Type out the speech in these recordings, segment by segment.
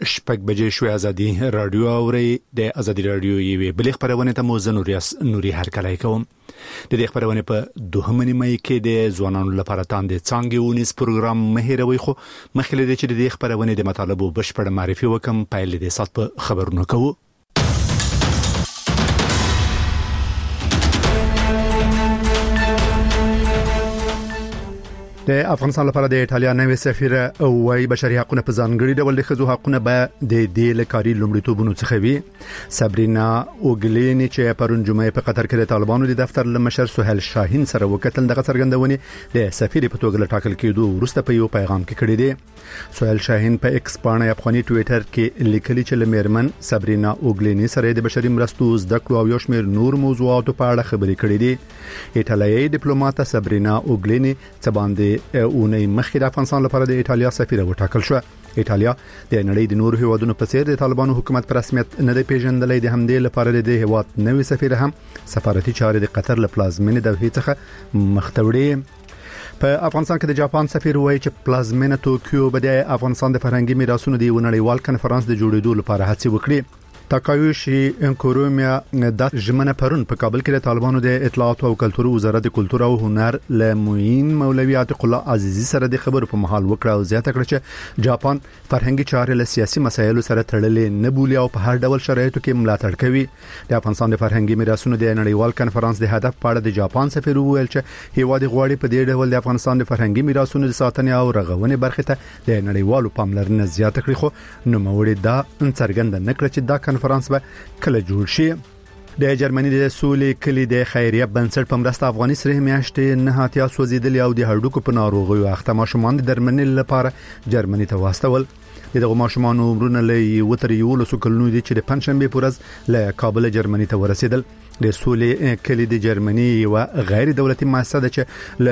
شپږ بجې شوې. ازادي رادیو اوري د ازادي رادیو یوې بلې خبرونه ته موزه نوري هرکلی کوم. د دې خبرونه په 2 مې کې د ځوانانو لپاره تاند څنګه ونیس پروګرام مهیروي خو مخکې د چې د خبرونه د مطالبه بشپړ معرفي وکم پایل د سات په خبرونه کوو. د افغانستان لپاره د ایټالیا نوې سفیر وايي بشري حقوقونه په ځانګړي ډول د خزو حقوقونه به د دې لکاري لومړیتوبونو څخه وي. سابرینا اوګلینی چې پرون جمعه په قطر کې د طالبانو د دفتر لمشر سهیل شاهین سره وکتل دغه څرګندونې د سفیر په توګه ټاکل کېدو وروسته په یو پیغام کې کړی دی. سهیل شاهین په ایکس باندې افغاني ټوئیټر کې لیکلي چې لمرمن سابرینا اوګلینی سره د بشري مرستو زده کړو او یو شمېر نور موضوعاتو په اړه خبرې کړې دي. ایټالیایی ډیپلوماټ سابرینا اوګلینی څه باندې اونۍ مخکې د افغانستان لپاره د ایټالیا سفیر وټاکل شو. ایټالیا د نړۍ د نورو هیوادونو په څیر د طالبانو حکومت پر رسمیت نه دی پیژندلې. د همدې لپاره د هیواد نوې سفیر هم سفارتي چارې د قطر له پلازمینې دوحې څخه مختوړي. په افغانستان کې د جاپان سفیر وایي چې پلازمینه توکیو به د افغانستان د فرهنګي میراثونو د نړیوال کنفرانس د جوړېدو لپاره هڅې وکړي. تاکایوشي انکورومیا د ژمنه پرون په کابل کې د طالبانو د اطلاعات او کلتور وزارت د کلتور او هنر لموین مولوی عتیق الله عزیزی سره د خبرو په محل وکړه او زیاته کړه چې جاپان فرهنګي چارې له سیاسي مسایلو سره تړلې نه بولي او په هر ډول شرایطو کې ملاتړ کوي. د افغانستان د فرهنګي میراثونو د نړیوال کنفرانس د هدف په اړه د جاپان سفیر وویل چې هیواد غواړي په دې ډول د افغانستان د فرهنګي میراثونو د ساتنې او رغونې برخه ته د نړیوالو پاملرنه زیاته کړي. خو نوموړي دا څرګنده نکړه چې دا کنفرانس به کله جوړ شي. د جرمني د سولې کلی د خیریه بنسټ په مرسته افغاني سره میاشتې نه هاتیا سوځیدل او د هډوکو په ناروغیو اخته ماشومان د درملنې لپاره جرمني ته واستول. دغه ماشومان عمرونه له 13 کلونو دي چې د پنځشنبه په ورځ له کابل جرمني ته ورسېدل. د سولې کلی د جرمني یو غیر دولتي مؤسسه ده چې له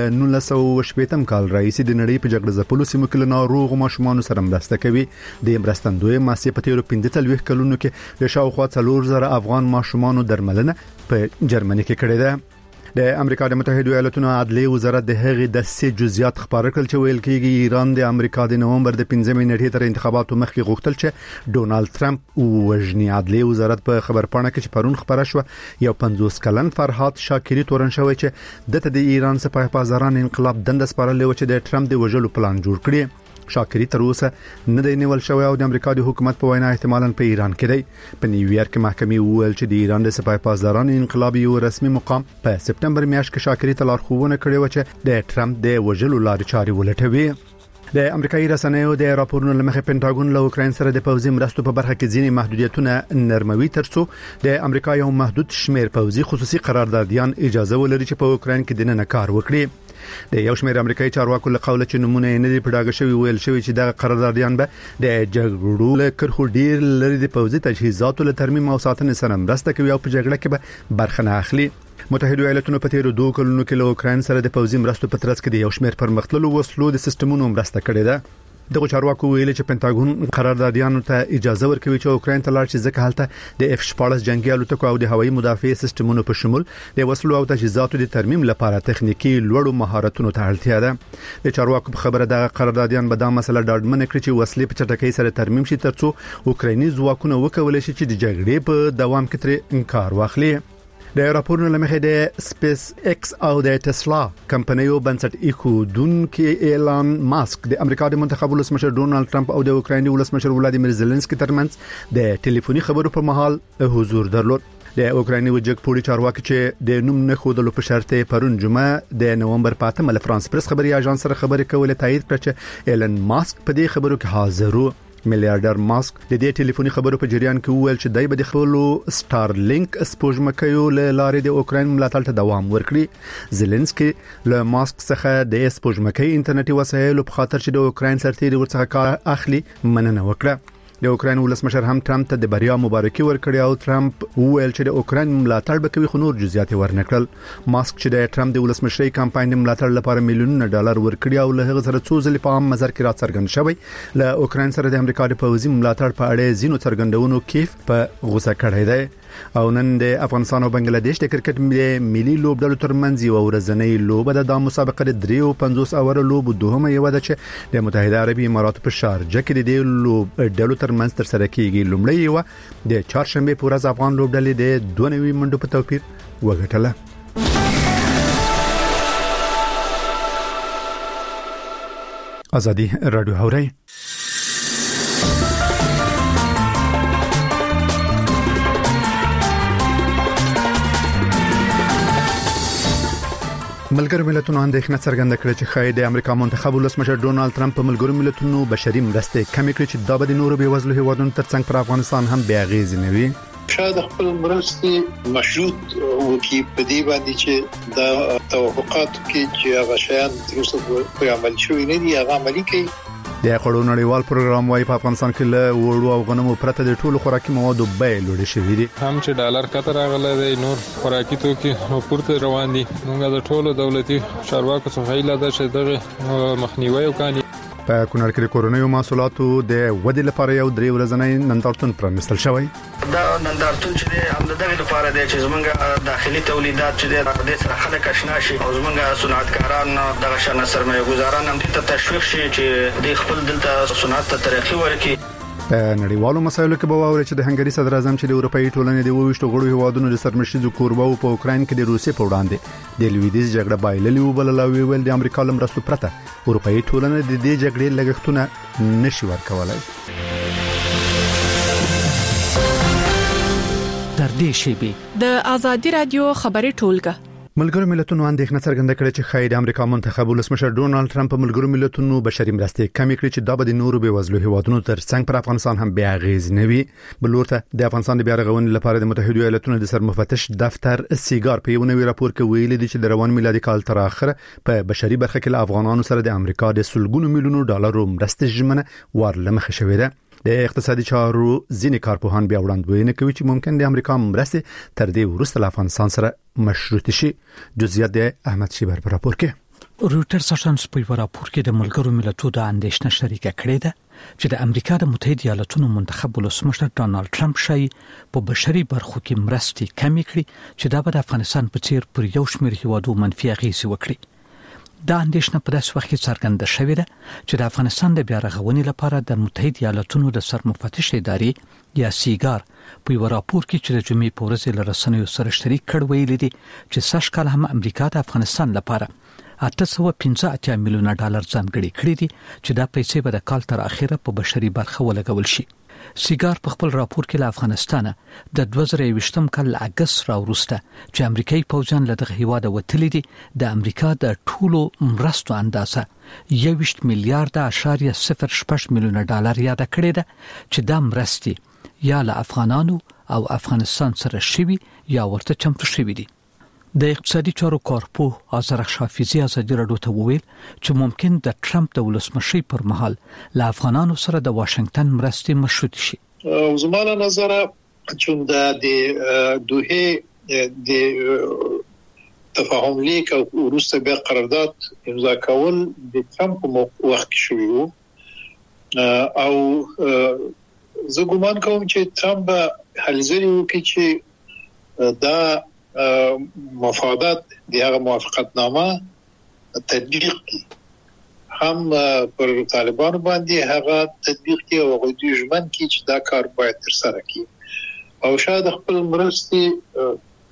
1918 کال راهیسې د نړۍ په جګړه ځپلو سیمو کې له ناروغ ماشومان سره مرسته کوي. د مرستندوی مؤسسې په تیرو 15 کلونو کې د شاوخوا 4000 افغان ماشومان درملنه په جرمني کې کړې ده. د امریکا د متحده ایالاتونو عدلیه وزارت د هغې د سې جزئیات خبر کړل چې ویل کېږي ایران د امریکا د نومبر د 15 نیټې تر انتخاباتو مخکې غوښتل چې ډونالد ترامپ وژني. عدلیه وزارت په خبرپاڼه کې چې پرون خبره شو یو 50 کلن فرهاد شاکری تورن شوی چې دته د ایران سپاه پاسداران انقلاب دند سپارل و چې د ترامپ د وژلو پلان جوړ کړي. شاکری تر اوسه نه دی نیول شوی او د امریکا د حکومت په وینا احتمالاً په ایران کې دی. په نیویارک کې محکمې وویل چې د ایران د سپاه پاسداران انقلاب یو رسمي مقام په سپتمبر میاشت کې شاکری ته لارښوونه کړې و چې د ترامپ د وژلو لارې چارې ولټوي. د امریکایي رسنیو د راپورونو لمخې پینټاګون له اوکراین سره د پوځي مرستو په برخه کې ځینې محدودیتونه نرموي ترڅو د امریکا یو محدود شمیر پوځي خصوصي قراردادیان اجازه ولري چې په اوکراین کې دننه کار وکړي. د یو شمېر امریکایي چارواکو له قوله چې نمونه نه دی پډاګه شوی ویل شوی چې د قراردادیان به د جګړو له کرخو ډیر لري د پوځي تجهیزاتو له ترمیم او ساتنې سره مرسته کوي او په جګړه کې به برخه نه اخلي. متحده ایالاتونو په تیرو 2 کلونو کې له اوکراین سره د پوځي مرستو په ترڅ کې د یو شمېر پرمختللو وسلو د سیستمونو مرسته کړې ده. دغه چارواکو ویل چې پینټاګون قراردادیانو ته اجازه ورکوي چې اوکراین ته لاړ شي ځکه هلته د F-14 جنگي الوتکو او د هوایي مدافع سیستمونو په شمول د وسلو او تجهیزاتو د ترمیم لپاره تخنیکی لوړو مهارتونو ته اړتیا ده. د چارواکو په خبره د قراردادیان به دا مسله ډاډمن کړي چې وسلې په چټکۍ سره ترمیم شي ترڅو اوکرایني ځواکونه وکولای شي چې د جګړې په دوام کې تر انکار واخلي. د راپورونو لمخې د سپیس ایکس او د ټسلا کمپنیو بنسټ ایښودونکي ایلان ماسک د امریکا د منتخب ولسمشر ډونالد ټرمپ او د اوکرایني ولسمشر ولادیمیر زيلنسکي ترمنځ د ټلیفوني خبرو پر مهال حضور درلود. د اوکرایني وجګ پوری چارواکي چې د نوم نه خودلو په شرط پرون جمعه د نومبر 8 ل فرانس پریس خبري اژانس سره خبرې کولې تایید کړ چې ایلان ماسک په دې خبرو کې حاضر و. میلیارډر ماسک د دې ټلیفوني خبرو په جریان کې وویل چې دای به د خپل سټارلینک سپوږمکیو له لارې د اوکراین ملاتړ ته دوام ورکړي. زيلنسکي له ماسک څخه د سپوږمکۍ انټرنیټي وسایلو په خاطر چې د اوکراین سرتیري ورڅخه کار اخلي مننه وکړه. د اوکراین ولسمشر هم ټرمپ ته د بریا مبارکي ورکړه او ټرمپ وویل چې د اوکراین ملاتړ به کوي خو نور جزئیات ورنکړل. ماسک چې د ټرمپ د ولسمشرۍ کمپاین ملاتړ لپاره میلیونونه ډالر ورکړي او له هغه سره څو ځله په عام نظر کې راڅرګند شوی له اوکراین سره د امریکا د پوځي ملاتړ په اړه زینو څرګندونو کیف په غوسه کړی دی. او نن د افغانستان او بنگلاديش د کرکټ ملي لوبډلو ترمنځ یو ورځنۍ لوبه د مسابقه د 53 اوور لوب دوهمه یو ده چې د متحده عربي امارات په شارجه کې د لوبډلو ترمنځ تر سره کیږي. لومړی یو د چهارشنبه په ورځ افغان لوبډلې د 92 منډو په توپیر وګټله. ازادي رادیو هوري ملګرو ملتونو اندېښنه څرګنده کړې چې خای د امریکا منتخب ولسمشر ډونالد ټرمپ په ملګرو ملتونو بشري مرستې کمې کړې چې دا به د نورو بیوزلو هیوادونو ترڅنګ پر افغانستان هم بیا غیز نه وي. شاید خپل مرستې مشروط وکي په دې باندې چې د توافقات کې چې هغه شیان تر اوسه په عمل شوی نه دي هغه عملي کوي. د خړو نړیوال پروګرام وايي په افغانستان کې له وړو او غنمو پرته د ټولو خوراکي موادو بیې لوړې شوې دي. هم چې ډالر کتر راغله دی نور خوراکي توکي پورته روان دي. موږ د ټولو دولتي چارواکو څخه هیله ده چې دغه مخنیوي وکړي. په کونړ کې د کورونیو محصولاتو د ودې لپاره یو درې ورځنی نندارتون پرانستل شوی. دا نندارتون چې هم دغه لپاره دی چې زمونږ داخلي تولیدات چې د سره خلک آشنا شي او زمونږ صنعتکاران دغه شان سرمایه گذاران هم ته تشویق شي چې د خپل دلته صنعت ته ترقی ورکړي. په نړیوالو مسایلو کې به واوري چې د هنګري صدر اعظم چې د اروپאי ټولنې د 22 غړو هیوادونو د سرمشيزو کوربو په اوکرين کې د روسي په وړاندې د لویدیز جګړه بایللې وبلل او ویل د امریکا لمرستو پرته اروپאי ټولنه د دې جګړې لګښتونه نشي ورکولای. در دې شیبه د ازادي رادیو خبري ټولګه ملګرو ملتونو اندېښنه څرګنده کړې چې خای د امریکا منتخب ولسمشر ډونالد ټرمپ په ملګرو ملتونو بشري مرستې کمې کړې چې دا به د نورو بیوزلو هیوادونو ترڅنګ پر افغانستان هم بیا غیز نه وي. بلورته د افغانستان د بیا رغونې لپاره د متحده ایالاتونو د سرمفتش دفتر سیګار په یو نوی راپور کې ویلي دي چې د روان میلادي کال تر اخره په بشري برخه کې له افغانانو سره د امریکا د سلګونو میلیونو ډالرو مرستې ژمنه ورلمخه شوې ده. د اقتصادي چارو ځینې کارپوهان بیا وړاندوینه کوي چې ممکن د امریکا مرستې تر دې وروسته له افغانستان سره مشروط شي. جزئیات د احمد شیبر په راپور کې. رويټرز اژانس په راپور کې د ملګرو ملتونو د اندېښنه شریکه کړې ده چې د امریکا د متحده ایالاتونو منتخب ولسمشر ډونالد ټرمپ شای په بشري برخو کې مرستې کمې کړې چې دا به د افغانستان په څیر پر یو شمېر هیوادو منفي اغېز وکړي. دا اندېښنه په داسې وخت کې څرګنده شوې ده چې د افغانستان د بیا رغونې لپاره د متحده ایالاتونو د سرمفتش ادارې یا سیګار په یو راپور کې چې د جمعې په ورځ له رسنیو سره شریک کړ ویلي دي چې سږ کال هم امریکا د افغانستان لپاره 815 میلیونه ډالر ځانګړي کړي دي چې دا پیسې به د کال تر اخره په بشري برخه ولګول شي. سیګار په خپل راپور کې له افغانستان د 2020 کال اگست راوروسته چې امریکایي پوځیان له دغه هیواده وتلي دي د امریکا د ټولو مرستو اندازه 1 میلیارډ 0.06 میلیونه ډالر یاد کړی ده چې دا مرستې یا له افغانانو او افغانستان سره شوي یا ورته چمتو شوي دي. د اقتصادي چارو کارپوه آزرخ شافیزی ازادي رادیو ته وویل چې ممکن د ټرمپ د ولسمشي پر مهال له افغانانو سره د واشنگټن مرستې مشروط شي. زموږ نظر چې د دوه د تفاهم لیک او وروسته بیا قرارداد امضا کول د ټرمپ په وخت کې شوی وو او زه ګومان کوم چې ټرمپ هلځري وکړي چې دا مفادات د هغه موافقتنامه تطبیق کی هم پر طالبانو باندې هغه تطبیق کی او غوډي ژمن کی چې دا کار باید تر سره کی او شاید خپل مرستې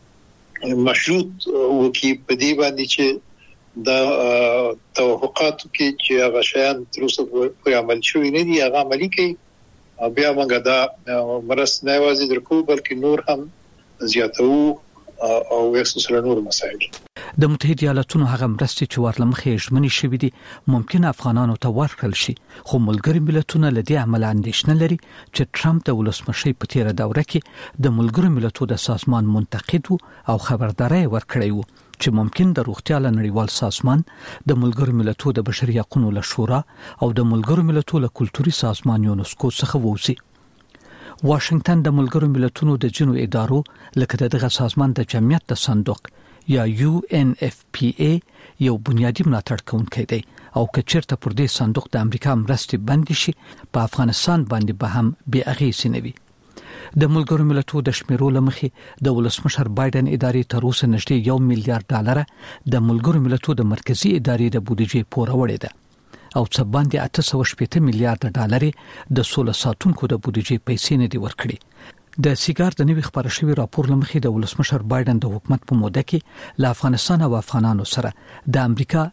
مشروط وکي په دې باندې چې دا توافقات کې چې هغه شیان تر اوسه په عمل شوی نه دي هغه عملي کوي بیا موږ دا مرستې نه وازي درکو بلکې نور هم زیاتو او وسوسه نور مسایل. د متحده ایالاتونو هغه مرستې چې ورلمخې ژمنې شوې دي ممکن افغانانو ته ورکړل شي خو ملګري ملتونه له دې عمل اندېښنه لري چې ټرمپ د ولسمشي په تیره دوره کې د ملګرو ملتونو د سازمان منتقد او خبرداري ورکړی وو چې ممکن د روغتیا له نړیوال سازمان د ملګرو ملتونو د بشري حقوقو له شورا او د ملګرو ملتونو له کلتوري سازمان یونسکو څخه ووځي. واشنگټن د ملګرو ملتونو د جنو ادارو لکه دغه سازمان د جمعیت د صندوق یا UNFPA یو بنیادی ملاتړ کوونکی دی او کچیرته پر دې صندوق د امریکا مرستې بند شي په افغانستان باندې به هم بې اغېزې نه وي. د ملګرو ملتونو د شمیرو لمخې د ولسمشر بایدن ادارې تر اوسه نږدې $1 میلیارډ د ملګرو ملتونو د مرکزی ادارې د بودیجې پوره وړي ده او څه باندې $880 میلیارډ د سوله ساتونکو د بودیجې پیسې نه دی ورکړي د سیګار د نوي خبر شوی راپور لمخې د ولسمشر بایدن د حکومت په موده کې له افغانستان او افغانانو سره د امریکا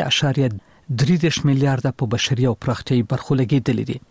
3.3 میلیارډ په بشري او پراختیايي برخو لګیدل دي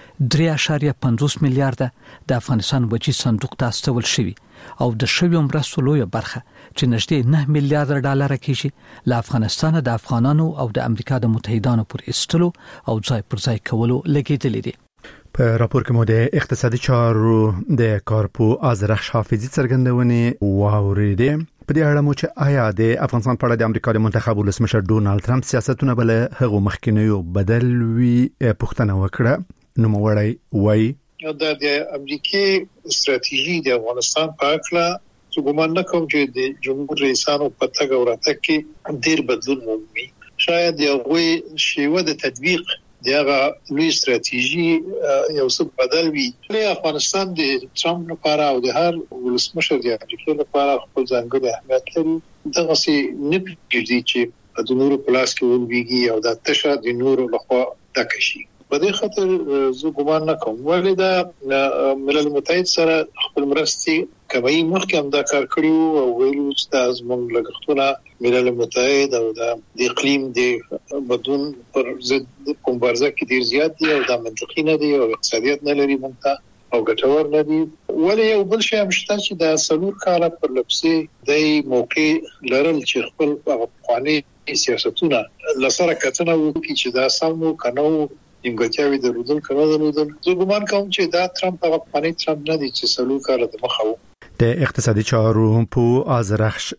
3.50 میلیارډ د افغانستان وجې صندوق ته استول شوی او د شوی مرستو لویه برخه چې نږدې $9 میلیارډ کېږي له افغانستان د افغانانو او د امریکا د متحدانو پر استلو او ځای پر ځای کولو لګیدل دي. په راپور کې مو د اقتصادي چارو د کارپو آذرخش حافظي څرګندونې واوریدې. په دې اړه مو چې آیا د افغانستان په اړه د امریکا د منتخب ولسمشر ډونالد ټرمپ سیاستونه بل هغه مخکینیو بدل وی پښتنه وکړه. نو موړی وای د امریکای استراتیژي د افغانستان په اړه څه ګمان نه کوم چې د جمهور رئیسانو په تګ او راتګ کې ډیر بدلون مومي. شاید یو شیوه د تطبیق دغه لوی استراتیژي یو څه بدل وي. له افغانستان د ټرمپ لپاره او د هر ولسمشر د امریکا لپاره خپل ځانګړی اهمیت لري. دغه سي نه پیږي چې د نورو پلاس کې ولويږي او د تشه د نورو لخوا تکشي. په دې خاطر زه ګمان نه کوم ولې دا ملل متحد سره خپل مرستې کوي. مخکې هم دا کار کړیو او ویلو چې دا زموږ لګښتونه ملل متحد او د اقلیم د بدلون پر ضد مبارزه کې ډیر زیات دي او دا منطقي نه دي او اقتصادیت نه لري مونږ او ګټور نه دي. ولې یو بل شی هم شته چې د سلور کاله پر لپسې د موقع لرل چې خپل افغاني سیاستونه لسره کتنه وکړي چې دا سمو کنو نیمګړتیاوي درلودل کنه درلودل. زه ګمان کوم چې دا ټرمپ هغه افغاني ټرمپ نه دی چې سلور کاله د مخاو. د اقتصادي چارو په آذرخش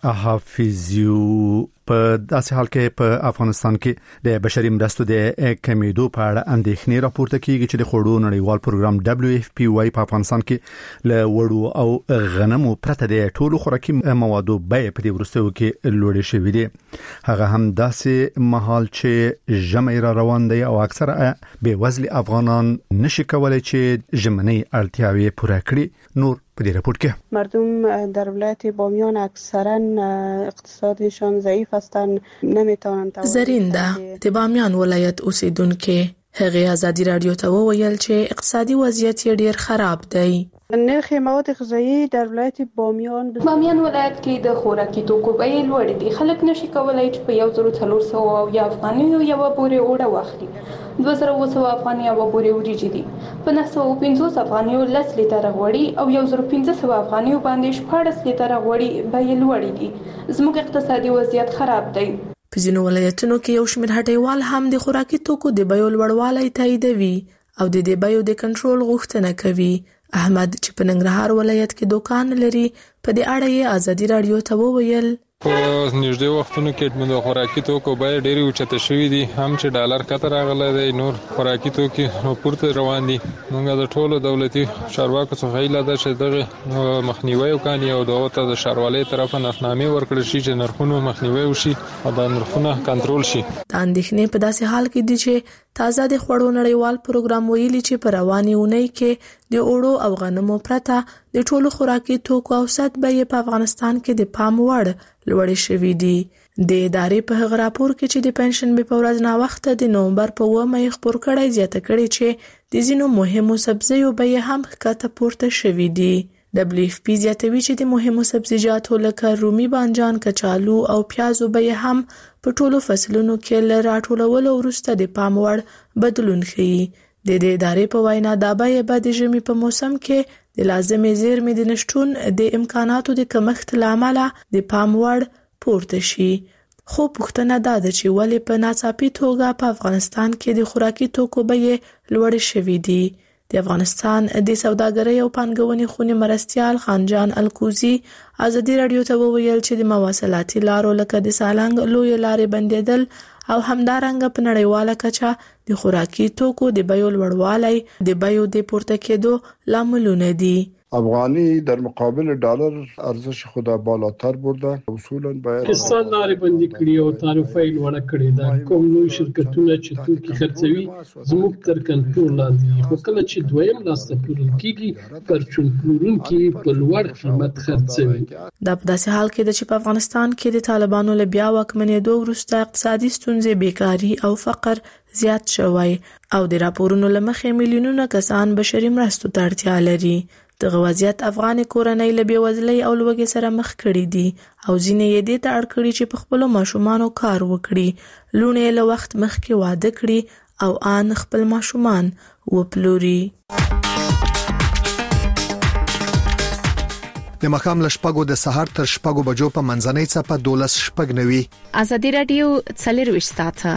حافظیو په داسې حال کې په افغانستان کې د بشري مرستو د کمیدو په اړه اندېښنې راپورته کیږي چې د خوړو نړیوال پروګرام WFP وايي په افغانستان کې له وړو او غنمو پرته د ټولو خوراکي موادو بیې په دې وروستیو کې لوړې شوې دي. هغه هم داسې مهال چې ژمی را روان دی او اکثره بېوزلي افغانان نشي کولای چې ژمنۍ اړتیاوې پوره کړي. نور په دې راپور کې مردم در ولایت بامیان اکثرا اقتصادشان ضعیف هستند نمیتونند. زرینده د بامیان ولایت اوسیدونکو هغه ازادي رادیو ته وویل چې اقتصادي وضعیت یې ډیر خراب دی. نرخ مواد غذایی در ولایت بامیان ولایت کې د خوراکي توکو بیې لوړې دي. خلک نشي کولای چې په 1400 افغاني یو بوري اوړه واخلي. 2200 افغاني یو بوري وریجې دي. په 950 افغاني 10 لیټر غوړي او 1500 افغاني باندې 14 لیټر غوړي بیې لوړې دي. زموږ اقتصادي وضعیت خراب دی. په ځینو ولایتونو کې یو شمېر هټیوال هم د خوراکي توکو د بیو لوړوالی تاییدوي او د دې بیو د کنټرول غوښتنه کوي. احمد چې په ننګرهار ولایت کې دکان لري په دې اړه یې ازادي رادیو ته وویل په نږدې وختونو کې د خوراکي توکو بیې ډېرې اوچته شوې دي. هم چې ډالر کته راغلی دی نور خوراکي توکي پورته روان دي. موږ د ټولو دولتي چارواکو څخه هیله ده چې دغه مخنیوي وکړي او دغه ته د ښاروالۍ طرفه نرخنامې ورکړل شي چې نرخونو مخنیوي وشي او د نرخونو کنټرول شي. د اندېښنې په داسې حال کې دي چې تازه د خوړو نړیوال پروګرام ویلي چې په رواني اونۍ کې د اوړو او غنمو پرته د ټولو خوراکي توکو اوسط بیې په افغانستان کې د پام وړ لوړې شوې دي. د ادارې په هغه راپور کې چې د پنځشنبې په ورځ ناوخته د نومبر په 9 خبر کړی زیاته کړي چې د ځینو مهمو سبزیو بیې هم ښکته پورته شوې دي. WFP زیاتوي چې د مهمو سبزیجاتو لکه رومي بانجان، کچالو او پیازو بیې هم په ټولو فصلونو کې له راټولولو وروسته د پام وړ بدلون ښیي. د دې ادارې په وینا دا بیې به د ژمي په موسم کې د لازمې زیرمې د نشټون د امکاناتو د کمښت له امله د پام وړ پورته شي. خو پوښتنه دا ده چې ولې په ناڅاپي توګه په افغانستان کې د خوراکي توکو بیې لوړې شوې دي. د افغانستان د سوداګرۍ او پانګونې خونې مرستیال خانجان الکوزي ازادي رادیو ته وویل چې د مواصلاتي لارو لکه د سالنګ لوی لارې بندیدل او همدارنګه په نړیواله کچه د خوراکي توکو د بیو لوړوالی د بیو د پورته کېدو لاملونه دي. افغانی در مقابل دلار ارزش خود بالاتر برده. اصولا باید پاکستان لارې بندي کړې او تعرفه لوړه کړې ده. کوم لوی شرکتونه چې توکي خرڅوي زموږ تر کنټرول لاندې دي، خو کله چې دویم لاس ته پلورل کیږي پرچون پلورونکي په لوړ قیمت خرڅوي. دا په داسې حال کې چې په افغانستان کې د طالبانو له بیا واکمنېدو وروسته اقتصادي ستونزې، بیکاري او فقر زیات شوی او د راپورونو له مخې میلیونونه کسان بشري مرستو ته اړتیا لري. دغه وضعیت افغان کورنۍ له بېوزلۍ او لوږې سره مخ کړي دي او ځینې یې دې ته اړ کړي چې په خپلو ماشومانو کار وکړي. لوڼې له وخت مخکې واده کړي او آن خپل ماشومان وپلوري. د مخام له شپږو د سحر تر شپږو بجو په منځنۍ څپه 12:09. ازادي رادیو 24 ساعته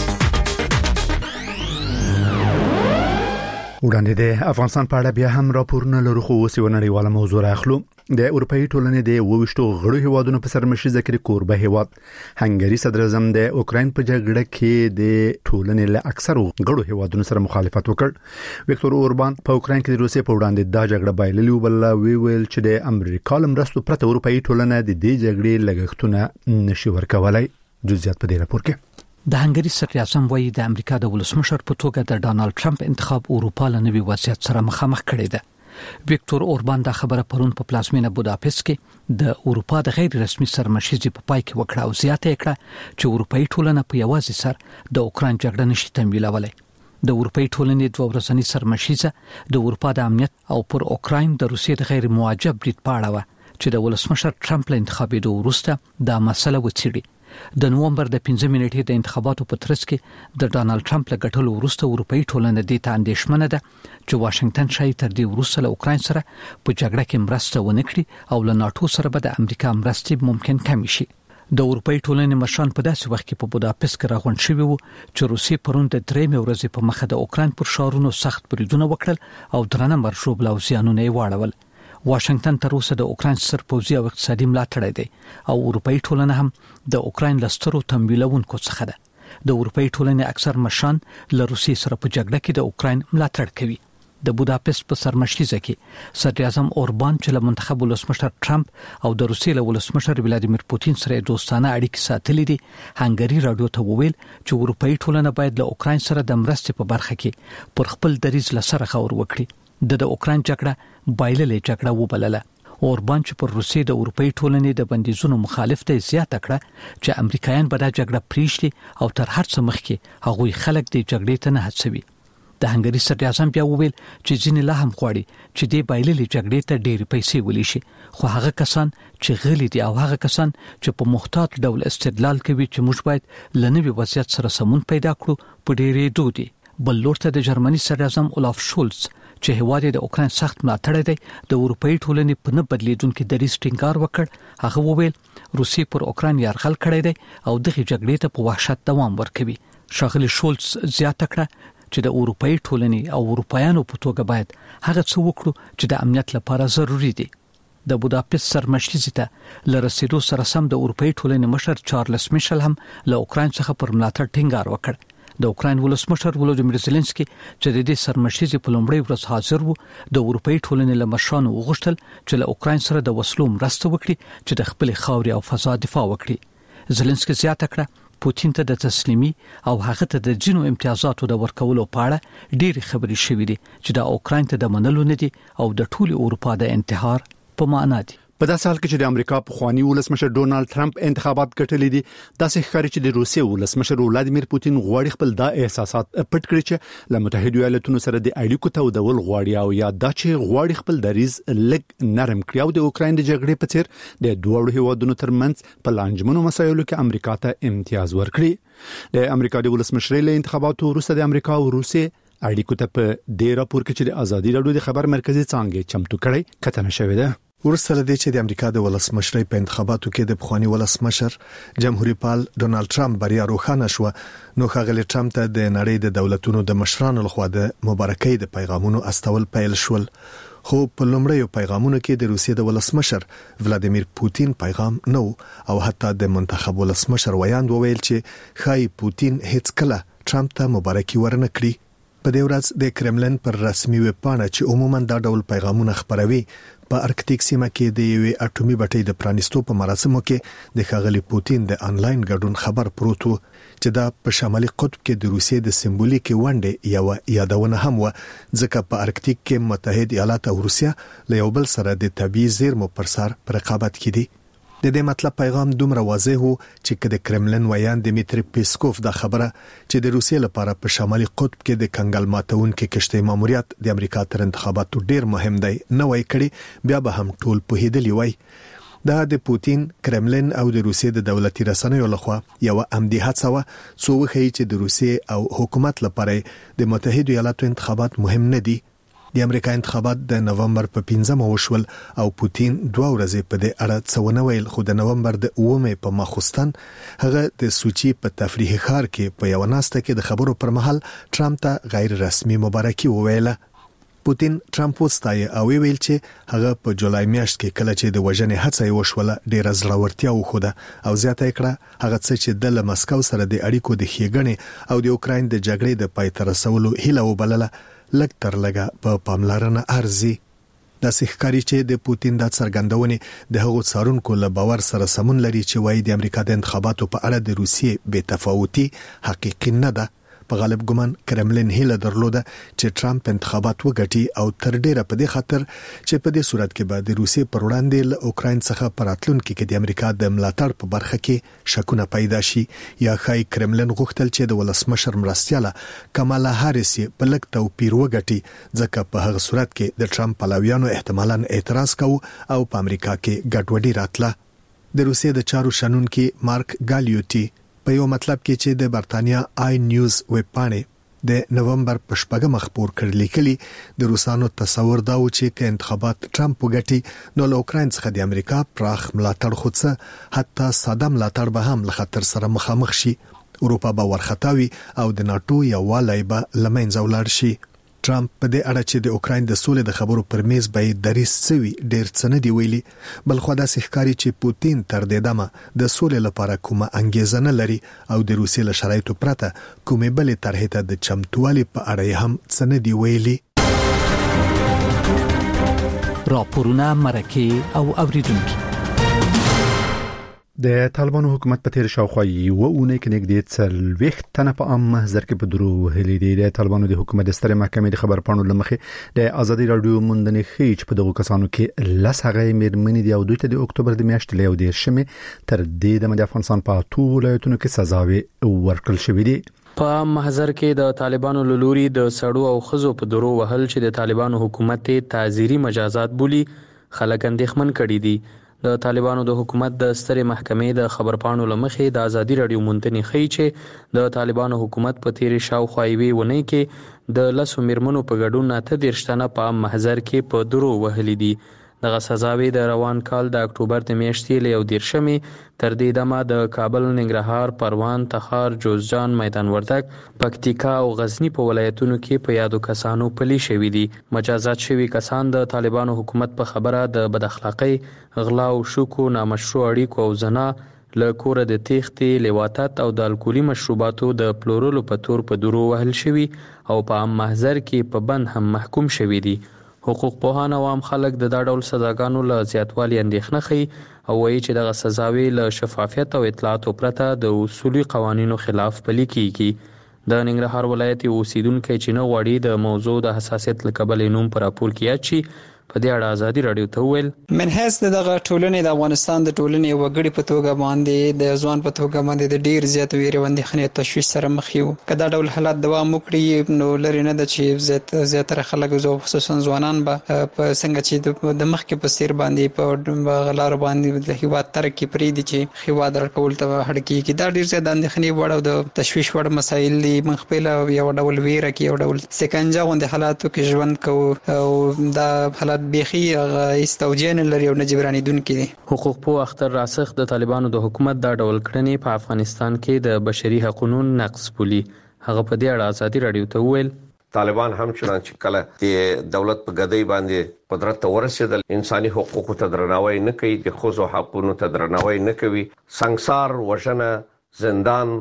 وړاندې د افغانستان په اړه بیا هم راپورونه لرو، خو اوس یو نړیواله موضوع راخلو. د اروپאי ټولنې د 22 غړو هیوادونو په سرمشي ذکر کوربه هیواد هنګری صدر اعظم د اوکراین په جګړه کې د ټولنې له اکثرو غړو هیوادونو سره مخالفت وکړ. وکتور اوربان په اوکراین کې د روسیې په وړاندې دا جګړه بایللې او بل ویل چې د امریکا لمرستو پرته اروپאי ټولنه د دې جګړې لګښتونه نشي ورکولای. جزئیات په دې راپور کې. د هنګری صدر اعظم وایي د امریکا د ولسمشر په توګه د ډانلډ ټرمپ انتخاب اروپا له نوي وضعیت سره مخامخ کړی دی. وکتور اوربان دا خبره پرون په پلازمینه بوداپست کې د اروپا د غیر رسمي سرمشيزي په پای کې وکړه او زیاته کړه چې اروپאי ټولنه په یوازې سر د اوکراین جګړه نشي تمویلولای. د اروپאי ټولنې د ورځنی سرمشيزه د اروپا د امنیت او پر اوکراین د روسیې د غیر موجب برید پاړه و چې د ولسمشر ټرمپ له انتخابېدو وروسته دا مسله وڅېړي. د نومبر د 15 منېټې د انتخاباتو په ترڅ کې د ډانلډ ټرمپ له ګټلو وروسته اروپאי ټولنه د اندېښمنه ده چې واشنگټن شاید تر دې وروسته له اوکراین سره په جګړه کې مرسته ونه کړي او له ناتو سره به د امریکا مرستې ممکن کم شي. د اروپאי ټولنې مشران په داسې وخت کې په بوداپست کې راغونډ شوي وو چې روسیې پرون د 3 ورځې په مخه د اوکراین پر ښارونو سخت بریدونه وکړل او درنه مرشوب او زیانونه یې واړول. واشنگټن تر اوسه د اوکراین سرپوزي او اقتصادي ملاتړ دی او اروپאי ټولنه هم د اوکراین لسترو تمویلونکو څخه ده. د اروپאי ټولنې اکثر مشران له روسیې سره په جګړه کې د اوکراین ملاتړ کوي. د بوداپست په سرمشيزه کې صدر اعظم اوربان چې له منتخب ولسمشر ټرمپ او د روسیې له ولسمشر ولادیمیر پوتین سره دوستانه اړیکې ساتلې دي، هنګری رادیو ته وویل چې اروپאי ټولنه باید له اوکراین سره د مرستې په برخه کې پر خپل دریځ لسره خور وکړي. د اوکراین جګړه بایللې جګړه وبلله. اوربان چې پر روسیې د اروپאי ټولنې د بندیزونو مخالف دی زیاته کړه چې امریکایان به دا جګړه پریږدي او تر هر څه مخکې هغوی خلک د جګړې ته نه هڅوي. د هنګری صدر اعظم بیا وویل چې ځینې لا هم غواړي چې د بایللې جګړې ته ډېرې پیسې ولې شي، خو هغه کسان چې غلي دي او هغه کسان چې په محتاط ډول استدلال کوي چې موږ باید لنوي وضعیت سره سمون پیدا کړو په ډېرې دودي. بل لور ته د جرمني صدر اعظم اولاف شولز چې هیواد د اوکراین سخت ملاتړ دی د اروپאי ټولنې په نه بدلیدونکو دریځ ټینګار وکړ. هغه وویل روسیې پر اوکراین یرغل کړی دی او دغه جګړې ته په وحشت دوام ورکوي. ښاغلي شولز زیاته کړه چې د اروپאי ټولنې او اروپایانو په توګه باید هغه څه وکړو چې د امنیت لپاره ضروری دي. د بوداپست سرمشيزه ته لرسېدو سره سم د اروپאי ټولنې مشر چارلز میشل هم له اوکراین څخه پر ملاتړ ټینګار وکړ. د اوکراین ولسمشر ولودیمیر زيلنسکي چې د دې سرمشيزي په لومړۍ ورځ حاضر وو د اروپאי ټولنې له مشرانو وغوښتل چې له اوکراین سره د وسلو مرسته وکړي چې د خپل خاورې او فضا دفاع وکړي. زيلنسکي زیاته کړه پوتین ته د تسلیمي او هغه ته د جنو امتیازاتو د ورکولو په اړه ډېری خبرې شوې دي چې د اوکراین ته د منلو نه دي او د ټول اروپا د انتحار په معنا دي. په داسې حال کې چې د امریکا په خواني ولسمشر ډونالد ټرمپ انتخابات ګټلې دي، داسې ښکاري چې د روسیې ولسمشر ولادیمیر پوتین غواړي خپل دا احساسات پټ کړي چې له متحده ایالاتونو سره د اړیکو تودول غواړي او یا دا چې غواړي خپل دریځ لږ نرم کړي او د اوکراین د جګړې په څیر د دوه هیوادونو ترمنځ په لانجمنو مسایلو کې امریکا ته امتیاز ورکړي. د امریکا د ولسمشر له انتخاباتو وروسته د امریکا او روسیې اړیکو ته په دې راپور کې چې د ازادي راډیو د خبر مرکزی څانګې چمتو کړي کتنه شوې ده. ورسره د چې د امریکا د ولسمشرۍ په انتخاباتو کې د بخوانی ولسمشر جمهوریت پال ډونالد ټرمپ بریا روښانه شو، نو ښاغلی ټرمپ ته د نړۍ د دولتونو د مشرانو لخوا د مبارکۍ د پیغامونو استول پیل شول. خو په لومړیو پیغامونو کې د روسیې د ولسمشر ولادیمیر پوتین پیغام نو او حتی د منتخب ولسمشر ویاند وویل چې خای پوتین هیڅ کله ټرمپ ته مبارکي ورنه کړی. په دې ورځ د کرملن پر رسمي ویب پاڼه چې عموما دا ډول پیغامونه خپروي په ارکټیک سیمه کې د یوې اټومي بټۍ د پرانیستو په مراسمو کې د ښاغلي پوتین د انلاین ګډون خبر پروت و چې دا په شمالي قطب کې د روسیې د سمبولیک ونډې یو یادونه هم و ځکه په ارکټیک کې متحد ایالات او روسیا له یو بل سره د طبيعي زیرمو پر سر پر رقابت کې دي. د دې مطلب پیغام دومره واضح وو چې د کرملن ویان دمیتری پیسکوف دا خبره چې د روسیې لپاره په شمالي قطب کې د کنګل ماتونکو کشتۍ ماموریت د امریکا تر انتخاباتو ډیر مهم دی نه وای کړي بیا به هم ټول په هیدلی وای. دا د پوتین کرملن او د روسیې د دولتي رسنیو لخوا یو عمدي هڅه و څو وخی چې د روسیې او حکومت لپاره د متحده ایالاتو انتخابات مهم نه دي. د امریکا انتخابات د نومبر په 15 وشول او پوتین 2 ورځې په دې اړه څه ونه ویل خو د نومبر د 9 په ماخوستن هغه د سوچي په تفریحي ښار کې په یو ناسته کې د خبرو پر مهال ټرمپ ته غیر رسمي مبارکي وویله. پوتین ټرمپ وستایي او ویل چې هغه په جولای میاشت کې کله چې د وژنې هڅه وشوله ډېر زړورتیا وښوده او زیاته کړه هغه څه چې د مسکو سره د اړیکو د ښېګڼې او د اوکراین د جګړې د پای ته رسولو هیله وبلله لږ تر لږه په پاملرنه ارزي. د ښکاری چې د پوتین د څرګندونې د هغو څارونکو له باور سره سمون لري چې وايي د امریکا د انتخاباتو په اړه د روسیې بې تفاوتي حقیقي نه ده. په غالب ګمان کرملن هیله درلوده چې ټرمپ انتخابات وګټي او تر ډیره په دې خاطر چې په دې صورت کې به د روسیې پر وړاندې له اوکراین څخه پراتلونکو کې د امریکا د ملاتړ په برخه کې شکونه پیدا شي یا خای کرملن غوښتل چې د ولسمشر مرستياله کمالا هاریس په لږ توپیر وګټي ځکه په هغه صورت کې د ټرمپ پلویانو احتمالاً اعتراض کوي او په امریکا کې ګډوډي راتله. د روسیې د چارو شنونکي مارک ګالیوټي په یو مطلب کې چې د برتانیا آی نیوز ویب پاڼې د نومبر په 14 مخبور کړل لیکلي د روسانو تصور دا و چې که انتخابات ټرمپ وګټي نو له اوکراین څخه د امریکا پراخ ملاتړ خوڅه حتی ساده ملاتړ به هم له خطر سره مخامخ شي. اروپا به ورختاوي او د ناتو یووالی به لمنځه ولاړ شي. ټرمپ په دې اړه چې د اوکراین د سولې د خبرو پر میز به دریس سوي ډیر څه نه دی ویلي بل خو دا ښکاری چې پوتین تر دې دمه د سولې لپاره کومه انګیزه نه لري او د روسیې له شرایطو پرته کومې بلې طرحې ته د چمتووالي په اړه هم څه نه دی ویلي. راپورونه مرکه او اوریدونکو د طالبانو حکومت په تیر شاوخوا یو اونۍ کې نږدې 40 تنه په عام محضر کې په درو وهلي دي. د طالبانو د حکومت د سترې محکمې د خبر پاڼو لمخې د ازادي رادیو موندنې خېچ په دغه کسانو کې لسغه مېرمنې دی او دوی ته د اکتوبر د میاشتې له 10 تر دې د افغانستان په ټولو ولایتونو کې سزاوي ورکړل شوې دي. په محضر کې د طالبانو لوري د سړو او خزو په درو وهل چې د طالبانو حکومت تعزیری مجازات بولی خلک اندېښمن کړي دي. د طالبانو د حکومت د سترې محکمې د خبرپاڼو لمخې د ازادي رادیو مونتنی خي چې د طالبانو حکومت په تیر شاوخوا یوې ونې کې د لسو میرمنو په ګډون 38 په محضر کې په درو وهلي دي. دغه سزاوي د روان کال د اکتوبر د میاشتې له 10 تر دې دمه د کابل، ننګرهار، پروان، تخار، جوزجان، میدان وردګ، پکتیکا او غزنی په ولایتونو کې په یادو کسانو پلي شوي دي. مجازات شوي کسان د طالبانو حکومت په خبره د بد اخلاقۍ، غلا او شوکو، نامشروع اړیکو او زنا، له کوره د تېښتې، لواطت او د الکولي مشروباتو د پلورلو په تور په درو وهل شوي او په عام محضر کې په بند هم محکوم شوي دي. حقوق پوهان او عام خلک د دا ډول سزاګانو له زیاتوالي اندېښنه ښيي او وایي چې دغه سزاوي له شفافیت او اطلاعاتو پرته د اصولي قوانینو خلاف پلي کیږي. د ننګرهار ولایت اوسیدونکو چې نه غواړي د موضوع د حساسیت له کبله نوم پر راپور کې یاد شي په دې اړه ازادي رادیو ته ویل من هیڅ دغه ټولنې د افغانستان د ټولنې وګړي په توګه باندې د ځوان په توګه باندې د ډیر زیات ویره اندېښنې تشویش سره مخ یو. کدا ډول حالات دوام وکړي نو لري نه د چې زیاتره خلک زو خصوصا ځوانان به په څنګه چې د مخ کې په سیر باندې په غلار باندې د هیواد ترقی پرې دي چې هیواد راکول ته هډکی کې دا ډیر زیات اندېښنې وړ او د تشویش وړ مسایل دي. من خپل یو ډول ویره کې یو ډول سکنجه غوندې حالاتو کې ژوند کوو او دا حالات بيخي استوجن لري او نجبراني دن کې. حقوق پوه اختر راسخ د طالبانو د حکومت دا ډول کړنې په افغانستان کې د بشري حقوقو نقض بولي. هغه په دې اړه ازادي رادیو ته ویل طالبان هم چې کله د دولت په ګدۍ باندې قدرت ته ورسېدل انساني حقوقو ته درناوی نه کوي، د ښځو حقوقو ته درناوی نه کوي، سنگسار، وژنه، زندان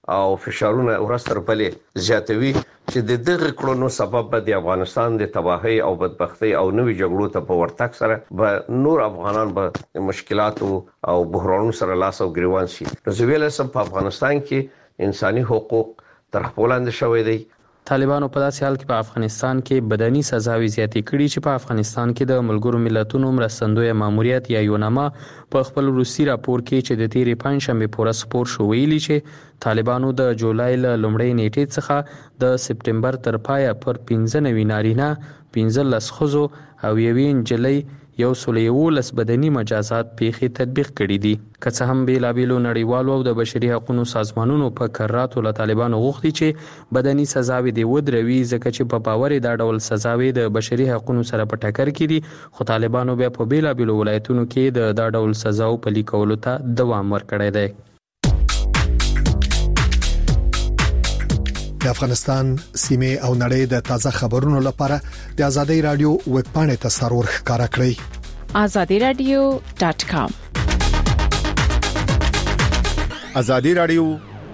او فشارونه ورستر بلې زیاتوي چې د دغه کړنو سبب به د افغانستان د تباہي او بدبختی او نوې جګړو ته په ورتګ سره به نور افغانان به مشکلات او بحرانونو سره لاس او ګریوان شي. نو زه ویل سم په افغانستان کې انساني حقوق تر خپل لاندې شوی دی. طالبانو په داسې حال کې په افغانستان کې بدني سزاوي زیاتې کړي چې په افغانستان کې د ملګرو ملتونو مرستندوی ماموریت یا یوناما په خپل روسي راپور کې چې د تیرې پنځشنبه پورې سپور شو ویلي چې طالبانو د جولای ل لومړۍ نیټې څخه د سپټمبر تر پایه پر 15 نارینه 15 ښځو او 1 نجلۍ 111 بدني مجازات پیښې تطبیق کړي دي. که څه هم بیلابیلو نړیوالو او د بشري حقوقو سازمانونو په قراراتو له طالبانو غوښتي چې بدني سزاوي دی ودروي ځکه چې په باور دا ډول سزاوي د بشري حقوقو سره په ټکر کې دي، خو طالبانو بیا په بیلابیلو ولایتونو کې دا ډول سزاو پلي کولو ته دوام ورکړی دی. د افغانستان سیمه او نړۍ د تازه خبرونو لپاره د آزادۍ رادیو ویب پاڼې ته سرور ښکارا کړئ. azadiradio.com آزادۍ رادیو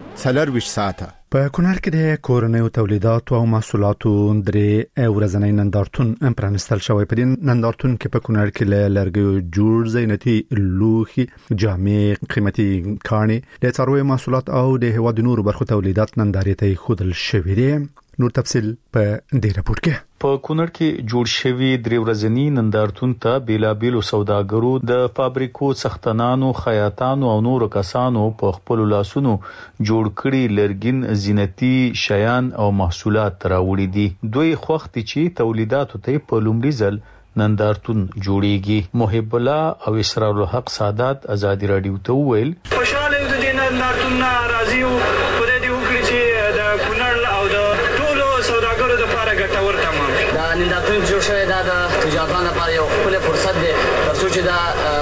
24 ساعته په کونړ کې د کورنیو تولیداتو او محصولاتو درې ورځنی نندارتون پرانستل شوی. په دې نندارتون کې په کونړ کې له لرګیو جوړ زینتي لوښي، جامې، قیمتي کاڼي، د څارویو محصولات او د هیواد نورو برخو تولیدات نندارې ته خودل شوی دي. نور تفصیل په دې راپور کې. په کونړ کې جوړ شوی درې ورځنی نندارتون ته بیلابیلو سوداګرو، د فابریکو څښتنانو، خیاطانو او نورو کسانو په خپل لاسونو جوړ کړي لرګین زینتي شیان او محصولات راوړي دي. دوی خوښتي چې تولیداتو ته په لومړي ځل نندارتون جوړیږي. محب الله او اسرار الحق سادات آزادۍ رادیو ته ویل خوشاله د دې نندارتون راځي او په دې وکړي چې د کونړ او د ټولو سوداګرو لپاره ګټور تمام دا نندارتون جوړ شوی دا د تجارتونو لپاره یو خپل فرصت دی ترڅو چې دا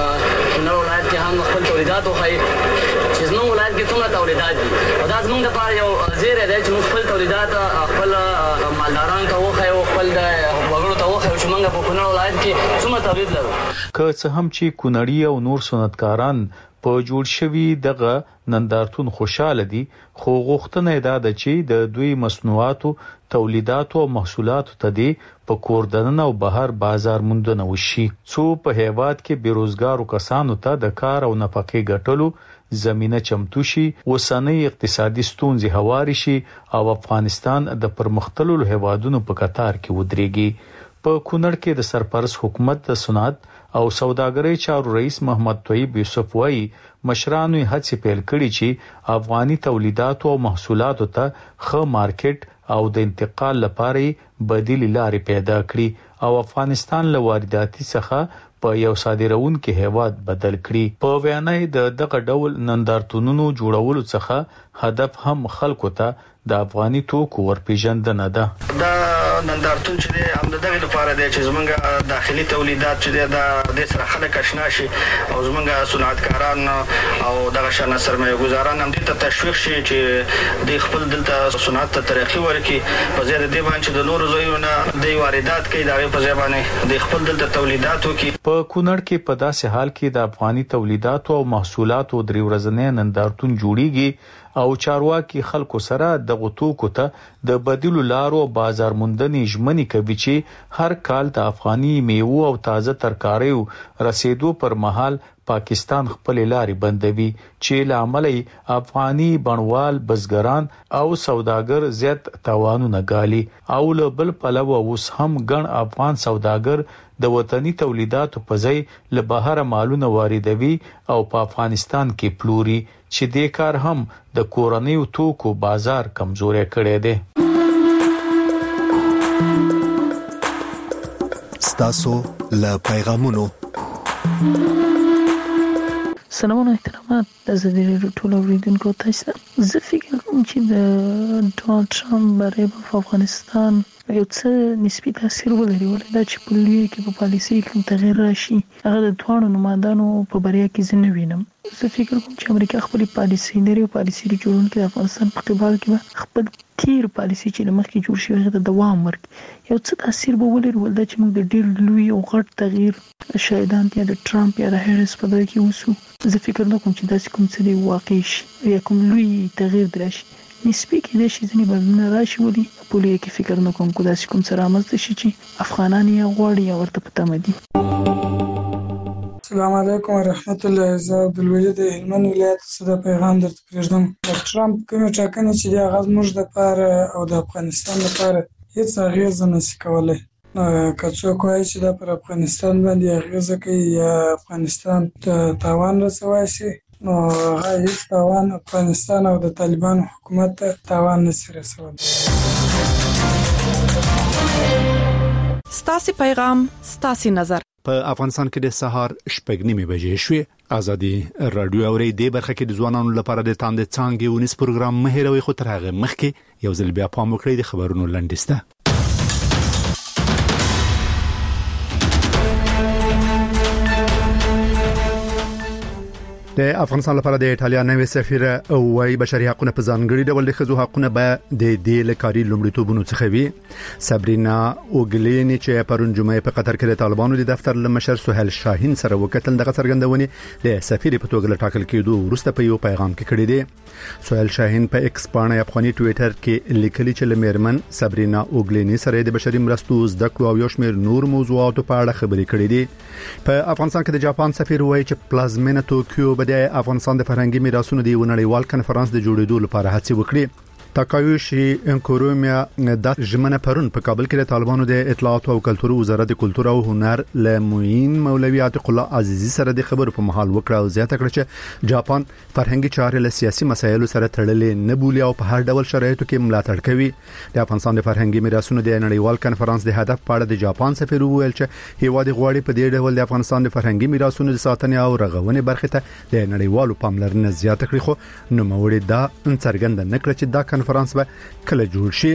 کونړ ولایت کې هم خپل تولیدات وخایي چې زموږ ولایت کې څومره تولیدات دي او دا زموږ لپاره یو زیری دی چې موږ خپل تولیدات خپل مالدارانو ته وخایو، خپل وګړو ته وخایو چې موږ په کونړ ولایت کې څومره تولید لرو. که څه هم چې کونړي او نور صنعتکاران په جوړ شوی دغه نندارتون خوشاله دي، خو غوښتنه دا ده چې د دوی مصنوعاتو، تولیداتو او محصولاتو ته دی په کوردنن او بهر بازار موندنه وشي، څو په هیواد کې بیروزګارو کسانو ته د کار او نفقې ګټلو زمينه چمتو شي، وسنۍ اقتصادي ستونزې هواري شي او افغانستان د پرمختللو هیوادونو په قطار کې ودرېږي. په کونړ کې د سرپرست حکومت د صنعت او سوداګرۍ چارو رئیس محمد طیب یوسف وايي مشرانو هڅې پیل کړي چې افغاني تولیداتو او محصولاتو ته ښه مارکیټ او د انتقال لپاره بدیل لارې پیدا کړي او افغانستان له وارداتي څخه په یو صادرونکو هیواد بدل کړي. په وینا د دغه ډول نندارتونونو جوړولو څخه هدف هم خلکو ته د افغاني توکو ورپېژندنه ده. دا نندارتون چې هم دغه لپاره دی چې زمونږ داخلي تولیدات چې د سره خلک آشنا شي او زمونږ صنعتکاران او دغه شان سرمایه ګزاران هم د تشویق شي چې د خپل دلته صنعت ته ترقی ورکړي په ځای د دې باندې چې د نورو ځایونو د واردات کوي دا په ځای باندې د خپل دلته تولیداتو کې. په کونړ کې په داسې حال کې د افغاني تولیداتو او محصولاتو درې ورځنی نندارتون جوړیږي او چارواکي خلکو سره د غوتوکو ته د بدیلو لارو بازار موندنې ژمنې کوي چې هر کال د افغاني میوه او تازه ترکاریو رسیدو پر مهال پاکستان خپل لارې بندوي چې لامل افغاني بڼوال، بزګران او سوداګر زیات تاوانونه ګالي او له بل پلوه اوس هم ګڼ افغان سوداګر د وطني تولیداتو په ځای له بهر مالونه واردوي او په افغانستان کې پلوري چې دې کار هم د کورنیو توکو بازار کمزوري کړی دی. ستاسو له پیغامونو سلامونه احترامات د آزادۍ رادیو ټول اوریدونکو ته. زه فکر کوم چې د ډونالد ټرمپ بری په افغانستان یو څه نسبی تاثیر ولري ولې دا چې په لوی کې په پالیسي کې تغیر راشي هغه د دوه نمائندانو په بریا کې زنه وینم. زه فکر کوم چې امریکا خپل پالیسي لري او پالیسي جوړونکي د افغانستان په قبال کې خپل تیر پالیسي چې لمخکې جوړ شوی هغه ته دوام ورکړي. یو څه تاثیر به ولري ولدا چې موږ د ډېر لوی او غټ تغییر شاهدان یا د ټرمپ یا د هریس په دغه کې وسو. زه فکر نه کوم چې داسې کوم څه دی واقع شي یا کوم لوی تغییر درشي. نسبی کې د شي ځنې بدلون راشي ولي په لوی کې فکر نه کوم کو داسې کوم څه رامنځته شي چې افغانان یې غواړي یا ورته پته مدي. السلام علیکم ورحمت الله. زه عبدالوجید هلمند ولایت څخه د پیغام درته پرېږدم. د ټرمپ کومې ټاکنې چې دی هغه زموږ دپاره او د افغانستان لپاره هېڅ اغېزه نشي کولی. که څوک وایي چې دا پر افغانستان باندې اغېزه کوي یا افغانستان ته تاوان رسولی شي نو هغه هېڅ تاوان افغانستان او د طالبانو حکومت ته تاوان نشي رسولی. ستاسو پیغام ستاسو نظر. په افغانستان کې د سهار 8:30 بجې شوې. ازادي رادیو اوري د برخه کې د ځوانانو لپاره د تاند څانګې ونیس پروګرام مهیروي خو تر هغه مخکې یو ځل بیا پام وکړئ د خبرونو لنډیسته. د افغانستان لپاره د ایټالیا نوې سفیره وايي بشري حقوقو په ځانګړي ډول د ښځو حقوقونه به د دې لکاري لومړیتوبونو څخه وي. سابرینا اوګلینی چې پرون جمعه په قطر کې د طالبانو د دفتر لمشر سهیل شاهین سره وکتل دغه څرګندونې د سفیر په توګه ټاکل کېدو وروسته په یو پیغام کې کړی دی. سهیل شاهین په ایکس باندې افغاني ټوئیټر کې لیکلي چې لمرمن سابرینا اوګلینی سره د بشري مرستو زده کړو او یو شمېر نور موضوعاتو په اړه خبرې کړې دي. په افغانستان کې د جاپان سفیر وايي چې پلازمینه توکیو د افغانستان د فرهنګي میراثونو د نړیوال کنفرانس د جوړېدو لپاره هڅې وکړي. تاکایوشي انکورومیا د ژمنه پرون په کابل کې د طالبانو د اطلاعات او کلتور وزارت د کلتور او هنر لموین مولوی عتیق الله عزیزی سره د خبرو په محل وکړه او زیاته کړه چې جاپان فرهنګي چارې له سیاسي مسایلو سره تړلې نه بولي او په هر ډول شرایطو کې ملاتړ کوي. د افغانستان د فرهنګي میراثونو د نړیوال کنفرانس د هدف په اړه د جاپان سفیر وویل چې هیواد غواړي په دې ډول د افغانستان د فرهنګي میراثونو د ساتنې او رغونې برخه ته د نړیوالو پاملرنه زیاته کړي. خو نوموړي دا څرګنده نکړه چې دا کنفرانس به کله جوړ شي.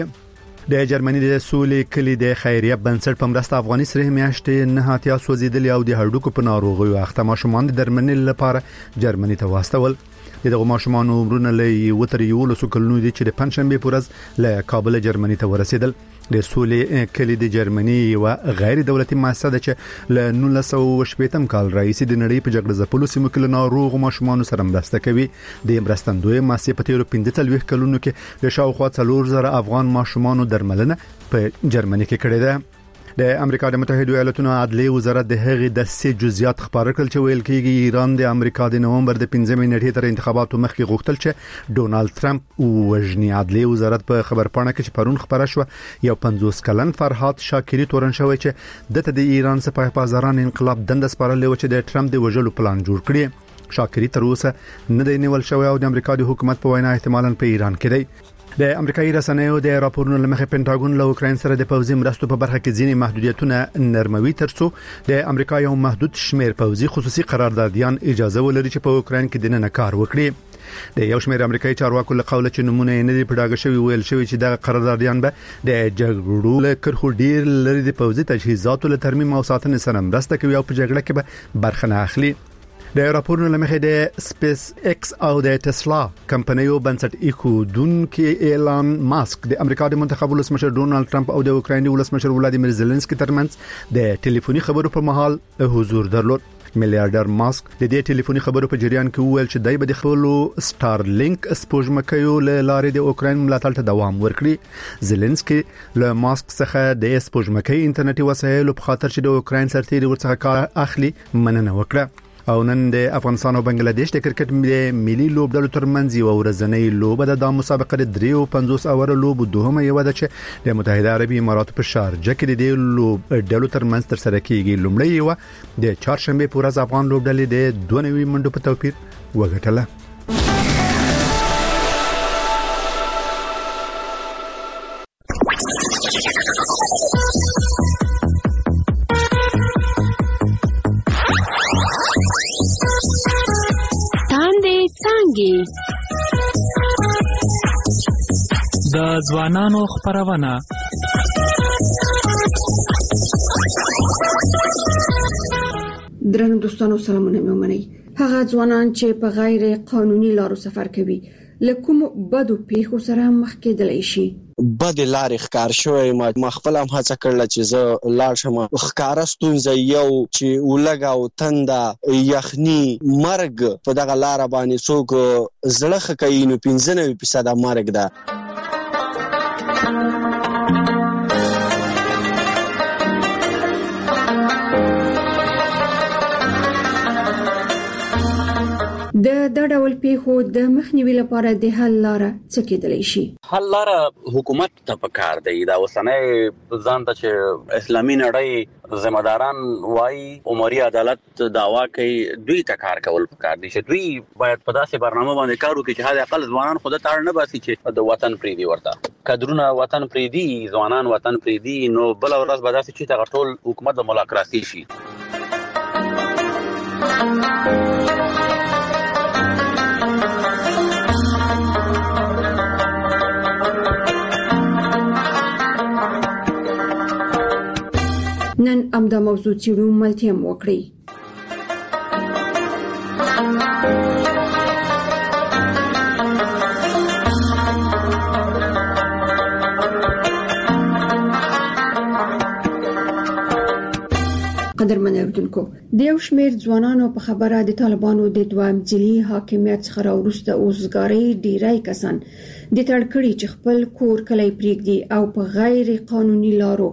د جرمني د سولې کلی د خیریه بنسټ په مرسته افغاني سره میاشتې نه هاتیا سوځیدل او د هډوکو په ناروغیو اخته ماشومان د درملنې لپاره جرمني ته واستول. دغه ماشومان عمرونه له وتر یو له سکلونو دي چې د پنځشنبه پورز له کابل جرمني ته ورسېدل. د سولې کلی د جرمني یو غیر دولتي مؤسسه ده چې له 1918 کال راهیسې د نړۍ په جګړه ځپلو سیمو کې له ناروغ ماشومان سره مرسته کوي. د مرستندوی مؤسسې په تیرو 15 کلونو کې د شاوخوا 4000 افغان ماشومان درملنه په جرمني کې کړې ده. د امریکا د متحده ایالاتونو عدلي وزارت د هغې د سې جزئیات خبر کړل چې ویل کېږي ایران د امریکا د نومبر د 15 نیټې تر انتخاباتو مخکې غوښتل چې ډونالد ټرمپ وژني. عدلي وزارت په خبرپاڼه کې چې پرون خبره شو یو 50 کلن فرهاد شاکری تورن شوی چې دته د ایران سپاه پاسداران انقلاب دند سپارل چې د ټرمپ د وژلو پلان جوړ کړي. شاکری تر اوسه نه دی نیول شوی او د امریکا د حکومت په وینا احتمالاً په ایران کې دی. د امریکایي رسنیو د راپورونو لمخې پینټاګون له اوکراین سره د پوځي مرستو په برخه کې ځینې محدودیتونه نرموي ترڅو د امریکا یو محدود شمیر پوځي خصوصي قراردادیان اجازه ولري چې په اوکراین کې د نه کار وکړي. د یو شمیر امریکایي چارواکو له قوله چې نمونه نه دی پډاګه شوی ویل شوی چې د قراردادیان به د جګړو له کرخو ډیر لري د پوځي تجهیزاتو له ترمیم او ساتنې سره مرسته کوي او په جګړه کې به برخه نه اخلي. د راپورونو لمخې د سپیس ایکس او د ټسلا کمپنیو بنسټ ایښودونکو ایلان ماسک د امریکا د منتخب ولسمشر ډونالد ټرمپ او د اوکراین ولسمشر ولادیمیر زيلنسکي ترمنځ د ټلیفوني خبرو په مهال حضور درلود. میلیارډر ماسک د دې ټلیفوني خبرو په جریان کې وویل چې دای به د خپل سټارلینک سپوږمکیو له لارې د اوکراین ملاتړ ته دوام ورکړي. زيلنسکي له ماسک څخه د سپوږمکۍ انټرنیټي وسایلو په خاطر چې د اوکراین سرتیري ورڅخه کار اخلي مننه وکړه. او نن د افغانستان او بنگلاديش د کرکټ ملي لوبډلو ترمنځ یو ورځنۍ لوبه د مسابقه د 53 اوور لوب دوهمه یو ده چې د متحده عربي اماراتو په شارجه کې د لوبډلو ترمنځ تر سره کیږي. لومړی یو د چهارشنبه پورز افغان لوبډلې د 92 منډو په توپیر وګټله. د ځوانانو خبرونه درنو دوستانو سلامونه مې ومنئ. هغه ځوانان چې په غیر قانوني لارو سفر کوي لکه بدو پیښو سره مخ کېدلی شي. بد لارې ښکار شوی ما خپل هم هڅه کړله چې زه لاړ شم. ښکاره ستونزه یو چې ولګه او تنده یخني مرګ په دغه لاره باندې څوک زړه ښه کوي نو 95% مرګ ده. د ډول پیښو د مخنیوي لپاره د حل لاره څه کېدلی شي؟ حل لاره حکومت ته پکار دی. دا اوسنۍ ځان ته چې اسلامي نړۍ ذمہداران وایي عمري عدالت دعوا کوي دوی ته کار کول پکار دي چې دوی باید په داسې برنامه باندې کار وکړي چې حد اقل ځوانان خود ته اړ نه باسي چې د وطن پریدي ورته کډرونه وطن پریدي ځوانان وطن پریدي نو بل ورځ به داسې چې تا ټول حکومت د ملاقاتي شي. نن امدا موضوع چیرو ملتیم وکړي. قدرمن اوریدونکو د یو شمېر ځوانانو په خبره د طالبانو د دویم ځلي حاکمیت څخه وروسته اوسګاری ډیری کسان د تړکړې چې خپل کور کلی پریږدي او په غیر قانوني لارو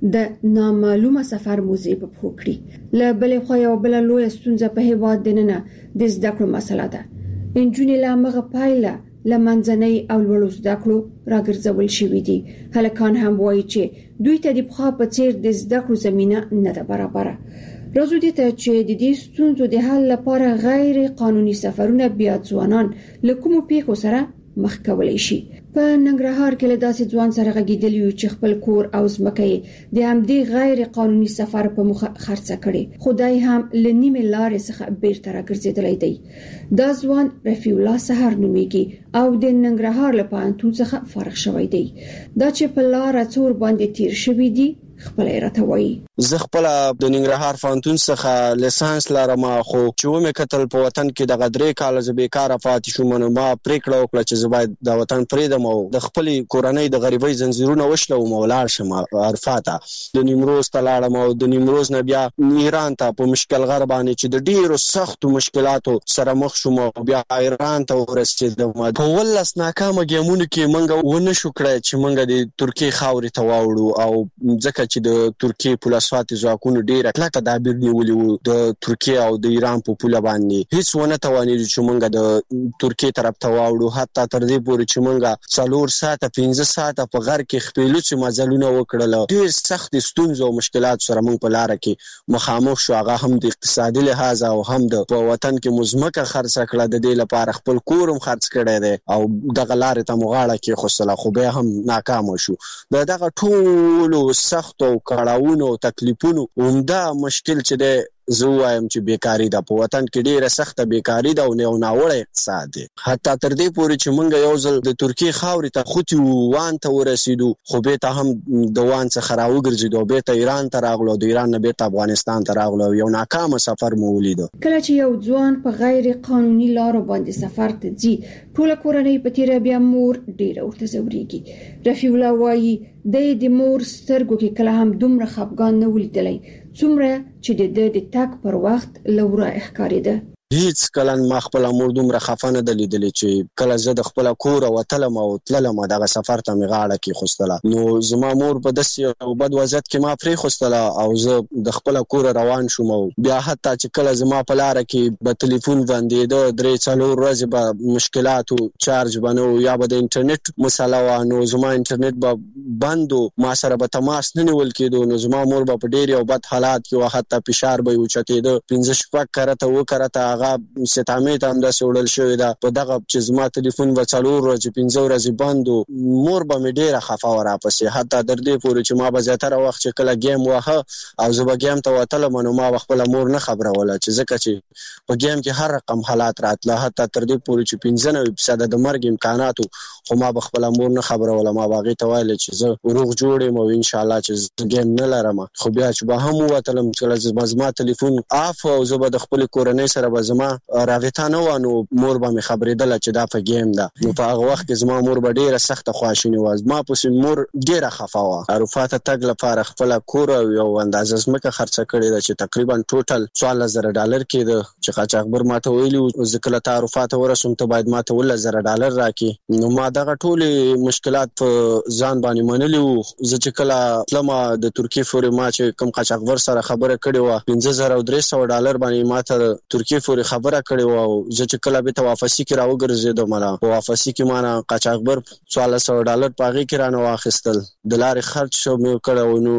د نامعلومه سفر موزه په پوکړي. له بلې خوا یو بل لوی ستونزه په هیواد دننه د زده کړو مسله ده. انجونې لا مغه پایله لمنځنۍ او لوړو زده کړو راګرځول شوې دي. هلکان هم وایي چې دوی ته د پخوا په څیر د زده کړو زمينه نه ده برابره. راځو دې ته چې د دې ستونزو د حل لپاره غیر قانوني سفرونه بیا ځوانان له کومو پیښو سره مخ کولای شي. په ننګرهار کې له داسې ځوان سره غږیدلی چې خپل کور او ځمکه د همدې غیر قانوني سفر په مخه خرڅه کړي. خدای هم لنیمه لارې څخه بیرته راګرځیدلی دی. دا ځوان رفیع الله سحر نومیږي او د ننګرهار له پوهنتون څخه فارغ شوی دی. دا چې په لار څور باندې تیر شوی دی خپل راته وایي. زه خپل د ننګرهار پوهنتون څخه لیسانس لرم خو چې ومه کتل په وطن کې د غدرې کال ز بیکاره پاتې شوم نو ما پریکړه وکړه چې زه باید د وطن پریدم او د خپل کورنۍ د غریبۍ زنجیرونه وشلوم او لاړ شم عرفاته. د نیمروز ته لاړم او د نیمروز نه بیا ایران ته په مشکل غر باندې چې د ډیرو سختو مشکلاتو سره مخ شوم او بیا ایران ته ورسېدم. په ولس ناکامه ګیمونو کې منګه ونه شو کړی چې منګه د ترکیه خاورې ته واوړو او ځکه چې د ترکیه پولیسواتي ځواکونو ډیره کلکه دابیر نیولې وو د ترکیه او د ایران په پوله باندې هیڅ ونه توانېدو چې موږ د ترکیه طرف ته واوړو. حتی تر دې پورې چې موږ 4 ساعته 15 ساعته په غر کې خپلوڅ مزلونه وکړل. ډیر سخت ستونزې او مشکلات سره موږ په لار کې مخامخ شو. هغه هم د اقتصادي لحاظ او هم د په وطن کې مزمکه خرڅ کړه د دې لپاره خپل کورم خرڅ کړی دی او دغه لارې ته مغاړه کې خوستله خو به هم ناکام شو. دغه ټول سخت او کړهونو تکلیفونو عمده مشکل چې ده زه وایم چې بیکاری ده په وطن کې ډیره سخته بیکاری ده او نه ناوړه اقتصاد دی. حتی تر دې پورې چې موږ یو ځل د ترکیه خاورې ته خوتي وان ته ورسېدو خو به ته هم د وان څخه راوګرځېدو به ته ایران ته راغلو د ایران نه به ته افغانستان ته راغلو یو ناکام سفر مو ولید. کله چې یو ځوان په غیر قانوني لارو باندې سفر ته ځي ټول کورنۍ په تیر بیا مور ډیره ورته زوريږي. رفیع الله وایي د مور سترګو کې کله هم دومره خفګان نه ولیدلی څومره چې د تاک پر وخت لورا ښکارېده. هیڅ کله ما خپل امور دومره خفانه دلیدلی چې کله زه د خپل کور او تلم او تلم دغه سفر ته میغاړه کې خوستله نو زما مور په داسې او بد وضعیت کې ما پرې خوستله او زه د خپل کور روان شوم او بیا حتی چې کله زما په لار کې په ټلیفون باندې د 3-4 ورځې به مشکلات او چارج بنو یا به د انټرنیټ مسله وانه زما انټرنیټ به بندو ما سره به تماس نه نیول کېدو نو زما مور په ډېر او بد حالات کې او حتی فشار به اوچته د 15 شپه کرته و کرته هغه ستامې ته هم د سوړل شوې ده په دغه چې زما ټلیفون و 4 ورځې 15 ورځې بندو مور به مې ډیره خفه ورا پسې حتی در دې پورې چې ما به زیاتره وخت چې کله گیم واه او زه به گیم ته وتلم نو ما خپل مور نه خبروله چې ځکه چې په گیم کې هر رقم حالات راتله حتی تر دې پورې چې 95% د مرګ امکاناتو خو ما خپل مور نه خبروله ما باغې ته ویل چې زه روغ جوړم او ان شاء الله چې گیم نه لرم خو بیا چې به هم وتلم چې زما ټلیفون اف او زه به د خپل کورنۍ سره به زما راوته نه وانه مور به مې خبرېدل چې دا په گیم ده نو په هغه وخت کې زما مور به ډیره سخت خواشینی و ما پسې مور ډیره خفه و عرفات تګ لپاره خپل کور او یو اندازه زمکه خرڅ کړې ده چې تقریبا ټوټل $1,000 کې ده چې قاچاقبر ماته ویلي ذکر ته عرفات ورسوم ته باید ماته $1,000 راکې نو ما دغه ټول مشکلات په ځان باندې منلي وو زه چې کله لمه د ترکیه فوري ما چې کوم قاچاقبر سره خبره کړې و $5,300 باندې ماته ترکیه فوري خبره کړې و او زه چې کله به ته واپسی کې راوګرځېدم مله واپسی کې ما قاچاقبر $1,000 پاغي کې رانه واخیستل د لارې خرج شو مې کړو نو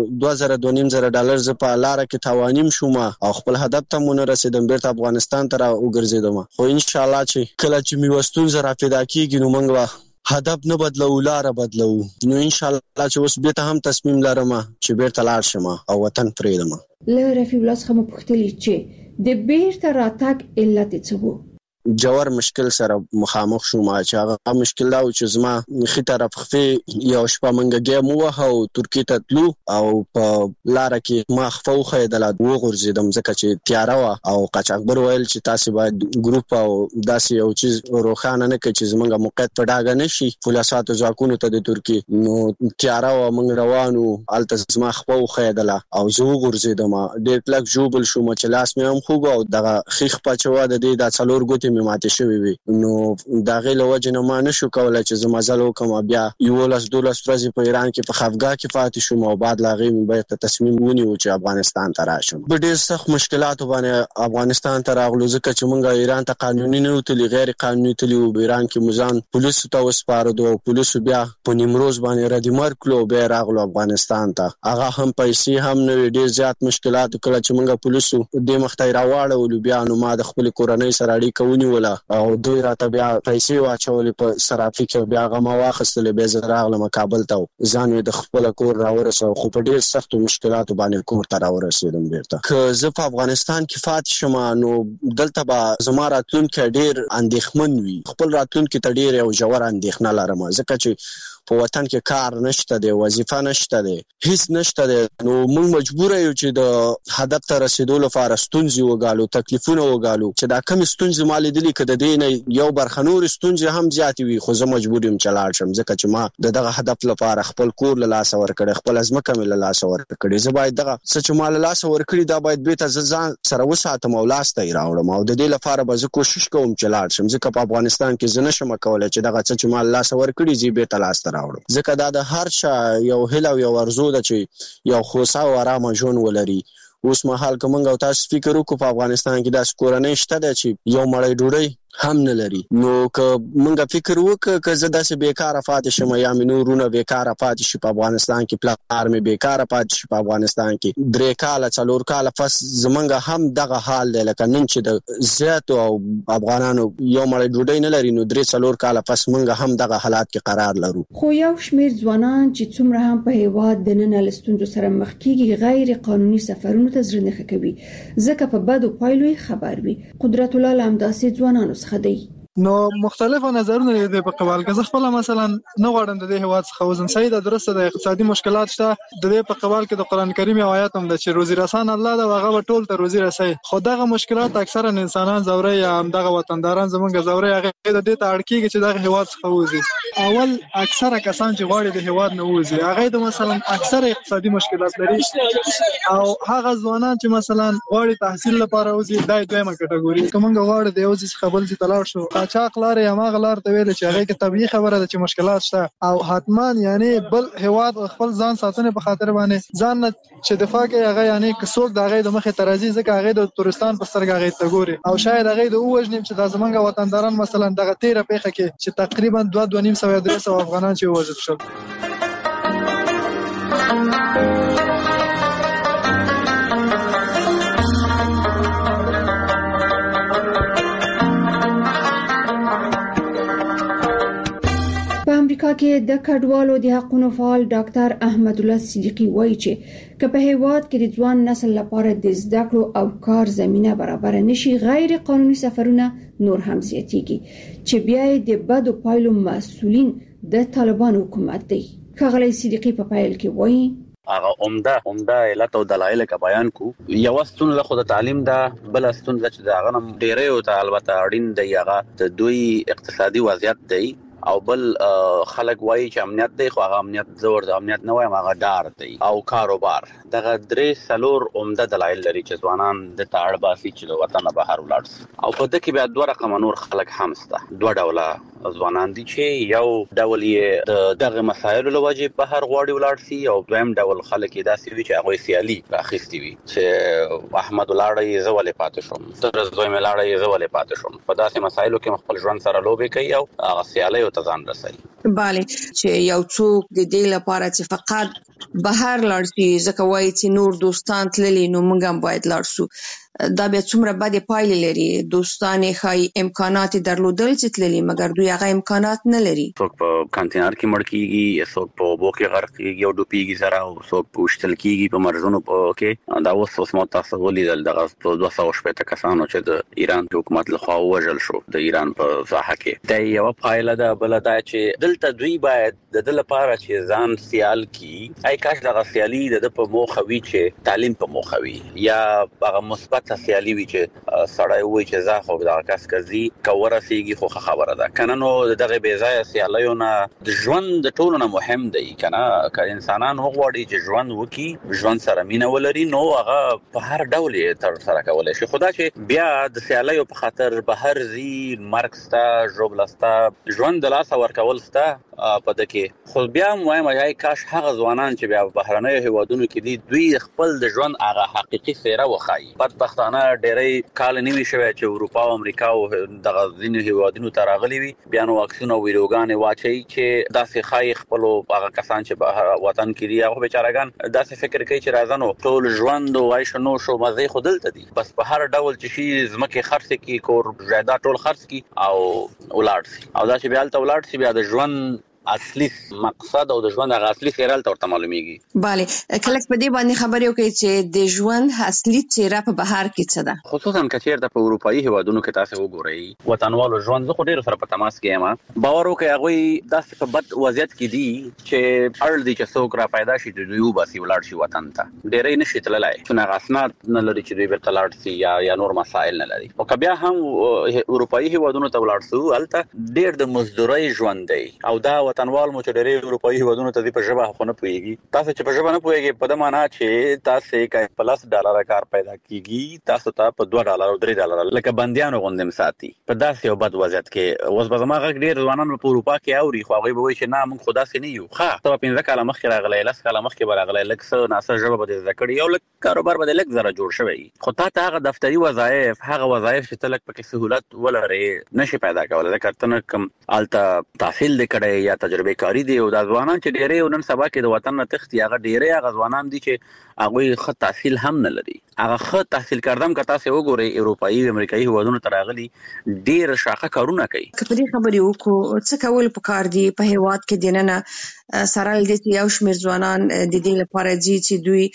$2,000 زه په لار کې توانیم شوم او خپل هدف ته مونږ رسیدم بیرته افغانستان ته راوګرځېدم خو ان شاء الله چې کله چې می وستون زرا پیدا کیږي نو موږ هدف نه بدلو لار بدلو نو ان شاء الله چې اوس به ته هم تصمیم لرم چې بیرته لاړ شم او وطن پرېږدم له رفیع الله څخه مپختلی چې د بیرته راتګ علت څه وو جوړ مشکل سره مخامخ شوم چې هغه مشکل دا و چې زما خې طرف خفي یو شپه منګه گیم وه او ترکیه ته تلو او په لار کې ما خفو خېدل او غورځیدم ځکه چې تیاره و او قاچاقبر ویل چې تاسو باید ګروپ او داسې یو چیز روخانه نه کوي چې زمونږه موقعیت په ډاګه نشي فولاسات ځواکونو ته د ترکیه نو تیاره و موږ روانو الته زما خفو خېدل او زه غورځیدم ډېر کلک جوبل شوم چې لاس مې هم خوګو او دغه خېخ پچوا د دې د څلور ګوتې مې ماته شوې وي نو دا غي له وجه نه ما نشو کولای چې زما ځل وکم بیا یو لاس دولس ورځې په ایران کې په خفګا کې پاتې شوم او بعد لاغي مې به تصمیم ونیو چې افغانستان ته راشم په ډېر سخت مشکلاتو باندې افغانستان ته راغلو ځکه چې مونږ ایران ته قانوني نه وتلی غیر قانوني تلی و ایران کې مزان پولیس ته وسپارو پولیس بیا په نیمروز باندې ردیمر کلو به راغلو افغانستان ته هغه هم پیسې هم نه ډېر زیات مشکلات کله چې مونږ پولیسو د مخته راوړل بیا نو ما د خپل کورنۍ سره اړیکه ونیوله او دوی راته بیا پیسې واچولې په صرافي کې بیا غما واخستلې به زه راغلم کابل ته ځان د خپل کور راورسو خو په ډېر سخت مشکلاتو باندې کور ته راورسېدم بیرته که زه په افغانستان کې فاتح شم نو دلته به زما راتلونکي ډېر اندېښمن وي خپل راتلونکي ته ډېر یو ژور اندېښنه لرم ځکه چې په وطن کې کار نشته دی وظیفه نشته دی هیڅ نشته دی نو موږ مجبور یو چې د هدف ته رسیدو لپاره ستونزې وګالو تکلیفونه وګالو چې دا کم ستونزې مالې دي کده دین یو برخنور ستونزې هم زیات وي خو زه مجبور یم چې لاړ شم ځکه چې ما دغه هدف لپاره خپل کور له لاس ور کړی خپل ازمکه مې له لاس ور کړی زه باید دغه چې مال لاس ور کړی دا باید به ته ځان سره وساتم او لاس ته راوړم او د دې لپاره به زه کوشش کوم چې لاړ شم ځکه په افغانستان کې زه نشم کولای چې دغه چې مال لاس ور کړی زی به ته لاس ځکه دا د هر چا یو هله او یو ارزو ده چې یو خوسا او آرام ژوند ولري اوس مهال کومنګ او تاسو فکر وکړو په افغانستان کې د کورنۍ شته ده چې یو مړی ډوډۍ هم نه لري نو که مونږه فکر وکړو که زه داسې بیکاره پاتې شم یا مې نورونه بیکاره پاتې شي په افغانستان کې پلار مې بیکاره پاتې شي په افغانستان کې 3 کاله 4 کاله پس زمونږه هم دغه حال دی لکه نن چې د زیات او افغانانو یو مړی ډوډۍ نه لري نو 3-4 کاله پس مونږه هم دغه حالات کې قرار لرو خو یو شمیر ځوانان چې څومره هم په هیواد د نن لستونزو سره مخ کیږي غیر قانوني سفرونو ته ځرنخه کوي ځکه په بدو پایلو خبر وي قدرت الله لامداسي ځوانانو خدای نو مختلفو نظرونه دي په قبال کې خپل مثلا نه غواړم د دې هواد څخه وزن صحیح ده درسته د اقتصادي مشکلات شته د دې په قبال کې د قران کریم آیات هم د چې روزي رسان الله دا هغه ټول ته روزي رسي خو دغه مشکلات اکثرا انسانان زوري یا هم دغه وطنداران زمونږ زوري هغه د دې ته اړکیږي چې دغه هواد څخه وځي اول اکثره کسان چې غواړي د هواد نه وځي هغه د مثلا اکثره اقتصادي مشکلات لري او هغه ځوانان چې مثلا غواړي تحصیل لپاره وځي دای دویمه کټګوري کومه غواړي د یو ځای څخه بل ځای تلاړ شو چاق لار یا ماغ لار ته ویل چې هغه کې طبيعي خبره ده چې مشکلات شته او حتما یعنی بل هواد خپل ځان ساتنه په خاطر باندې ځان چې دفاع کوي هغه یعنی کڅوک د هغه د مخه ترازی ځکه هغه د تورستان په سترګه هغه ته ګوري او شاید هغه د اوجنیم چې د زمونږ وطنداران مثلا دغه 13 پیخه کې چې تقریبا 2.5 افغانان چې وژل شول امریکا کې د کډوالو د حقوقو فعال ډاکټر احمد الله صدیقي وایي چې که په هیواد کې د ځوان نسل لپاره د زده کړو او کار زمينه برابر نشي غیر قانوني سفرونه نور هم زیاتېږي چې بیا د بدو پایلو مسؤلین د طالبان حکومت دی. ښاغلی صدیقي په پایل کې وایي هغه عمده علت او دلایل کا بیان کو یو ستون له خود تعلیم دا بل ستون چې دا غنم ډیره او ته البته اړین دی هغه د دوی اقتصادي وضعیت دی او بل خلک وایي چې امنیت دی خو هغه امنیت زور د امنیت نه وایم هغه ډار دی او کاروبار دغه درې سلور عمده دلایل لري چې ځوانان د تاړ باسي چې د وطن بهر ولاړ او په دغه بیا دوه رقم نور خلک هم سته دوه ډوله ځوانان دي چې یو ډول یې دغه مسایل له وجې بهر غواړي ولاړ شي او دویم ډول خلک یې داسې وي چې هغه سیالي راخستي وي چې احمد ولاړی زولې پاتې شوم تر زوی ملاړی زولې پاتې شوم په داسې مسایلو کې خپل ژوند سره لوبې کوي او هغه سیالي تزان رسي. bale چې یو څوک د دې لپاره چې فقط بهر لاړ شي ځکه وایي چې نور دوستان تللی نو موږ هم باید لاړ شو دا بیا څومره بدې پایلې لري دوستان یې ښایي امکانات درلودل چې تللی مګر دوی هغه امکانات نه لري څوک په کانتینر کې مړ کیږي څوک په اوبو کې غرق کیږي او ډوبېږي سره او څوک په وشتل کیږي په مرزونو کې دا اوس مو تاسو ولیدل دغه 260 کسانو چې د ایران حکومت لخوا وژل شو د ایران په ساحه کې دا یو پایله ده بل دا چې دلته دوی باید د دل لپاره چې ځان سیال کی ay کاش دغه سیالي د په موخه وی چې تعلیم په موخه وی یا هغه مثبت سیالي وی چې سړی وای چې زه خو دا کس کزي کورسیږي خو خبره ده کنه نو دغه بے ځای سیالیونه د ژوند د ټولو نه مهم دی کنه که انسانان وغواړي چې ژوند وکي ژوند سره مینه ولري نو هغه په هر ډول تر سره کولای شي خدا چې بیا د سیالیو په خاطر بهر زی مارکستا جوبلستا ژوند د لاس ورکول ستا په دکې خو بیا وایم چې کاش هغه ځوانان چې بیا بهرنۍ هیوادونو کې دي دوی خپل د ژوند هغه حقيقي څیره وخایي بدبختانه ډېرې کال نیوي شوی چې اروپا او امریکا او دغه ځینې هیوادونو ته راغلي وي بیا نو واکسین او ویډیوګانې واچي چې داسې خای خپل هغه کسان چې بهر وطن کې دي هغه بیچارهګان داسې فکر کوي چې راځنو ټول ژوند او عيش نو شو مزه خودلته دي بس په هر ډول چې شي زمکه خرڅ کی کور جایداد ټول خرڅ کی او ولاړ شي او دا چې بیا تل ولاړ شي بیا د ژوند اصلي مقصد او د ژوند هغه اصلي خیرال ته معلومیږي bale کله په دې باندې خبرې وکړي چې د ژوند اصلي څیره په بهر کې څه ده خصوصا کچیر د اروپאי هیوادونو کې تاسو وګورئ وطنوالو ژوند زه خو ډیر سره په تماس کې یم باور وکړئ هغه داسې په بد وضعیت کې دي چې اړل دي چې څوک را پیدا شي د دوی وباسي ولاړ شي وطن ته ډیرې نشي تللای چې اسناد نه لري چې دوی به تلاړ شي یا نور مسائل نه لري او کبیا هم اروپאי هیوادونو ته ولاړ سو الته ډیر د مزدوري ژوند دی او دا وطنوال مو چې ډېر اروپאי هیوادونو ته په ژبه خو نه پويږي تاسو چې په ژبه نه پويږي په د معنا چې تاسو کې پلس ډالر کار پیدا کیږي تاسو ته په $2 او $3 لکه بنديانو غوندم ساتي په داسې یو بد وضعیت کې اوس به زموږ ډېر ځوانان په اروپا کې اوري خو هغه به وایي چې نه موږ خدا سي نه یو ښه ته 15 کاله مخکې راغلی لس کاله مخکې راغلی لکه څه ناسه ژبه به ذکر یو لک کاروبار به لک زره جوړ شوی خو ته هغه دفتری وظایف هغه وظایف چې تلک پکې سہولت ولري نشي پیدا کولای ځکه ته کوم الته تحصیل لیکړې یا تجربه کاری دی او د ځوانان چې ډېرې نن سبا کې د وطن نه تختی هغه ډېرې هغه ځوانان دي چې هغه خط تحصیل هم نه لري هغه خط تحصیل کردم که تاسو وګورئ اروپאי او امریکایي هیوادونو ته راغلي ډېر شاخه کارونه کوي که په دې خبرې وکړو څه کول پکار دي په هیواد کې دننه سره د یو شمېر ځوانان د دې لپاره چې دوی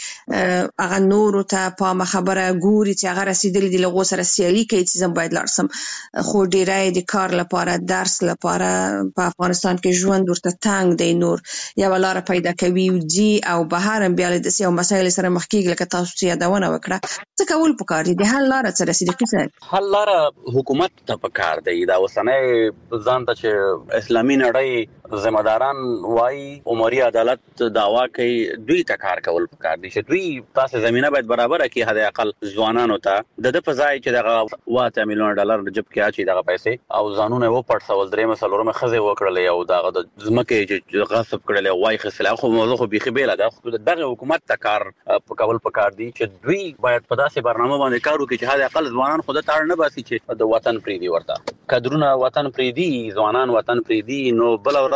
هغه نور ته په خبره ګوري چې هغه رسیدلي د لغو سره سیالي کوي چې زم باید لارسم خو ډېرای د کار لپاره درس لپاره په افغانستان کې ژوند ورته تنگ دی نور یا ولاره پیدا کوي او بهر بیا د سیاسي مسایل سره مخ کېږي لکه تاسو یادونه وکړه څه کول پکار دي د حل لاره څه رسیدي حل لاره حکومت ته پکار دی دا وسنه ځان ته چې اسلامي نړۍ ذمہ داران وای عمري عدالت دعوا کوي دوی ته کار کول پکار دي چې دوی تاسو زمينه باید برابر کړي حد اقل ځوانانو ته د فضای چې دغه $1 میلیون جب کې اچي دغه پیسې او ځانونه و پړسول درې مسلورمه خزه وکړلې او دغه د ځمکه چې غصب کړلې وای خسله خو موضوع خو بيخي بیل ده خو دغه حکومت ته کار کول پکار دي چې دوی باید په داسې برنامه باندې کار وکړي چې حد اقل ځوانان خود ته نه باسي چې د وطن پریدي ورته کډرونه وطن پریدي ځوانان وطن پریدي نو بل ورځ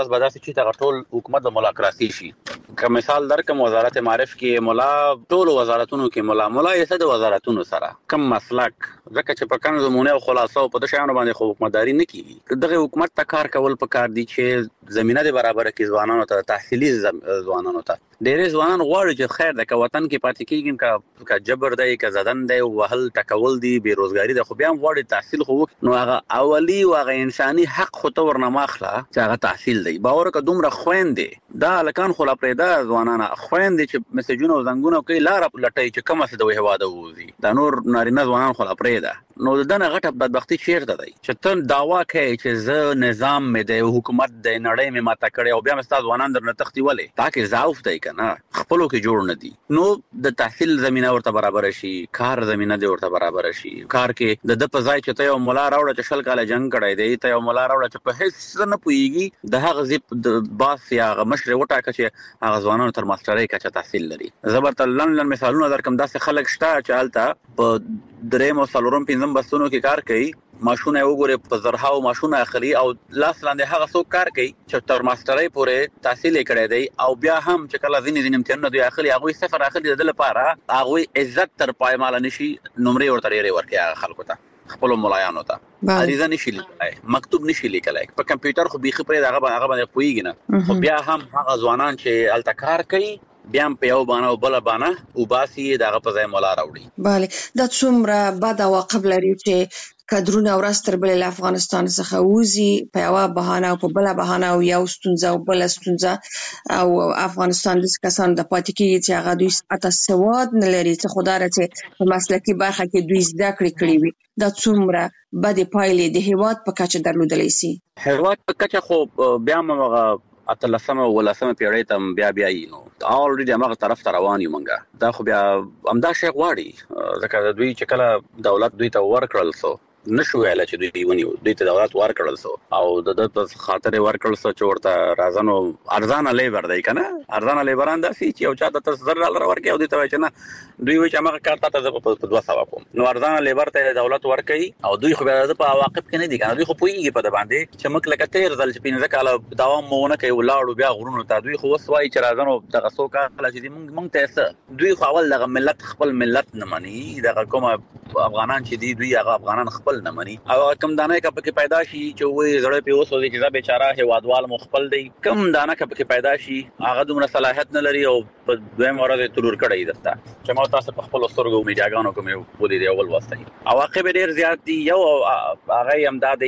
ورځ به داسې چې دا ټول حکومت د مولاکراسي شي. که مثال درکم وزارت معارف کې مولا ټول وزارتونو کې مولا یې څه د وزارتونو سره کم مسلک ځکه چې په کانو زمونه او خلاصو په د شانو باندې خو حکومتداري نه کیږي. دغه حکومت ته کار کول پکار دي چې زمينه د برابر کې ځوانانو ته تحصیلي ځوانانو ته ډېر ځوانان غواړي چې خیر د وطن کې پاتې کیږي کا جبر دی کا زدن دی وهل ټکول دی بیروزګاری د خو بیا غواړي تحصیل خو نو هغه اولی او هغه انساني حق خو ته ورنماخله چې هغه تحصیل دی باور که دومره خويندې دا لکان خو لا پرېدا ځوانانه خويندې چې میسجونه او زنګونه کوي لار لټي چې کومه څه د هواده وځي دا نور نارینه ځوانان خو لا پرېدا نو دنه غټه بدبختی چیرته دی چې ته داوا کوي چې زه نظام مې د حکومت د نړۍ مې ماته کړی او بیا مستاد ځوانان درنه تختی ولې تاکي ضعف دی کنه خپلو کې جوړ نه دي. نو د تحصیل زمينه ورته برابر شي کار زمينه دی ورته برابر شي کار کې د په ځای چې ته یو مولا راوړ چې شل کاله جنگ کړی دی ته یو مولا راوړ چې په هیڅ نه پويږي د هغه زیپ د باس یا مشر وټاکه چې هغه ځوانانو تر ماسترۍ کچه تحصیل لري. زبرت لن مثالونه درکم داسې خلک شته چې حالت په درېم او څلورم پنځم بستونو کې کار کوي ماشونه وګوره په زرهاو ماشونه اخلي او لاس لاندې هغه څوک کار کوي چې تر ماسترۍ پورې تحصیل کړی دی او بیا هم چې کله ځینې امتحانونه دوی اخلي هغه صفر اخلي د لپاره هغه عزت تر پایمال نشي نمرې ورته لري ورکه خلکو ته خپل ملایانو ته عریضه نشي لیکلای مکتوب نشي لیکلای په کمپیوټر خو بيخي پرې هغه باندې پويږي نه خو بیا هم هغه ځوانان چې التکار کوي بیا په یو باندې او بل باندې او باسي دغه په ځای مولا راوړي. bale دا څومره بد عواقب لري چې کډرونه ورستر بل له افغانستان څخه وځي په یو بهانه او په بل بهانه او یو ستونزه او بل ستونزه او افغانستان د کسان د پاتې کېږي چې هغه دوی اته سواد نه لري چې خدای راته په مسلکي برخه کې دوی زده کړی وي دا څومره بد پایلې د هیواد په کچه درلودلی سي. هیواد په کچه خو بیا موږ اتلسمه ولسمه پیړۍ ته بیا نو اولریډي هغه طرف ته روان یو مونږه دا خو بیا امدا شي غواړي ځکه دوی چې کله دولت دوی ته ورکړل سو نشو ویل چې دوی ونیو دوی ته دولت ورکړل سو او د په خاطر ورکړل سو چې ورته رازانو ارزانه لیبر دی کنه ارزانه لیبران داسي چې او چا د $10,000 ورکړي او دوی ته وایي چې نه دوی وایي چې هغه کار ته په 200 کوم نو ارزانه لیبر ته دولت ورکړي او دوی خو بیا د په عواقب کې نه دي کنه دوی خو پويږي په د باندې چې مکه لکه تیر ځل چې پینځه کاله دوام مونه کوي ولاړو بیا غرونو ته دوی خو وسوي چې رازانو دغه څوک کله چې مونږ ته دوی خو اول دغه ملت خپل ملت نه مني دغه کوم افغانان چې دوی هغه افغانان خپل نه مني او کم دانه کا پکې پیدا شي چې وې زړه په وسو دي چې دا بیچاره هوادوال مخبل دی کم دانه کا پکې پیدا شي هغه دومره صلاحیت نه لري او په دویم ورځ ترور کړی دستا چې ما تاسو په خپل سترګو میډیاګانو کوم ولې دی اول واسطه عواقب ډیر زیات دي یو هغه امدادي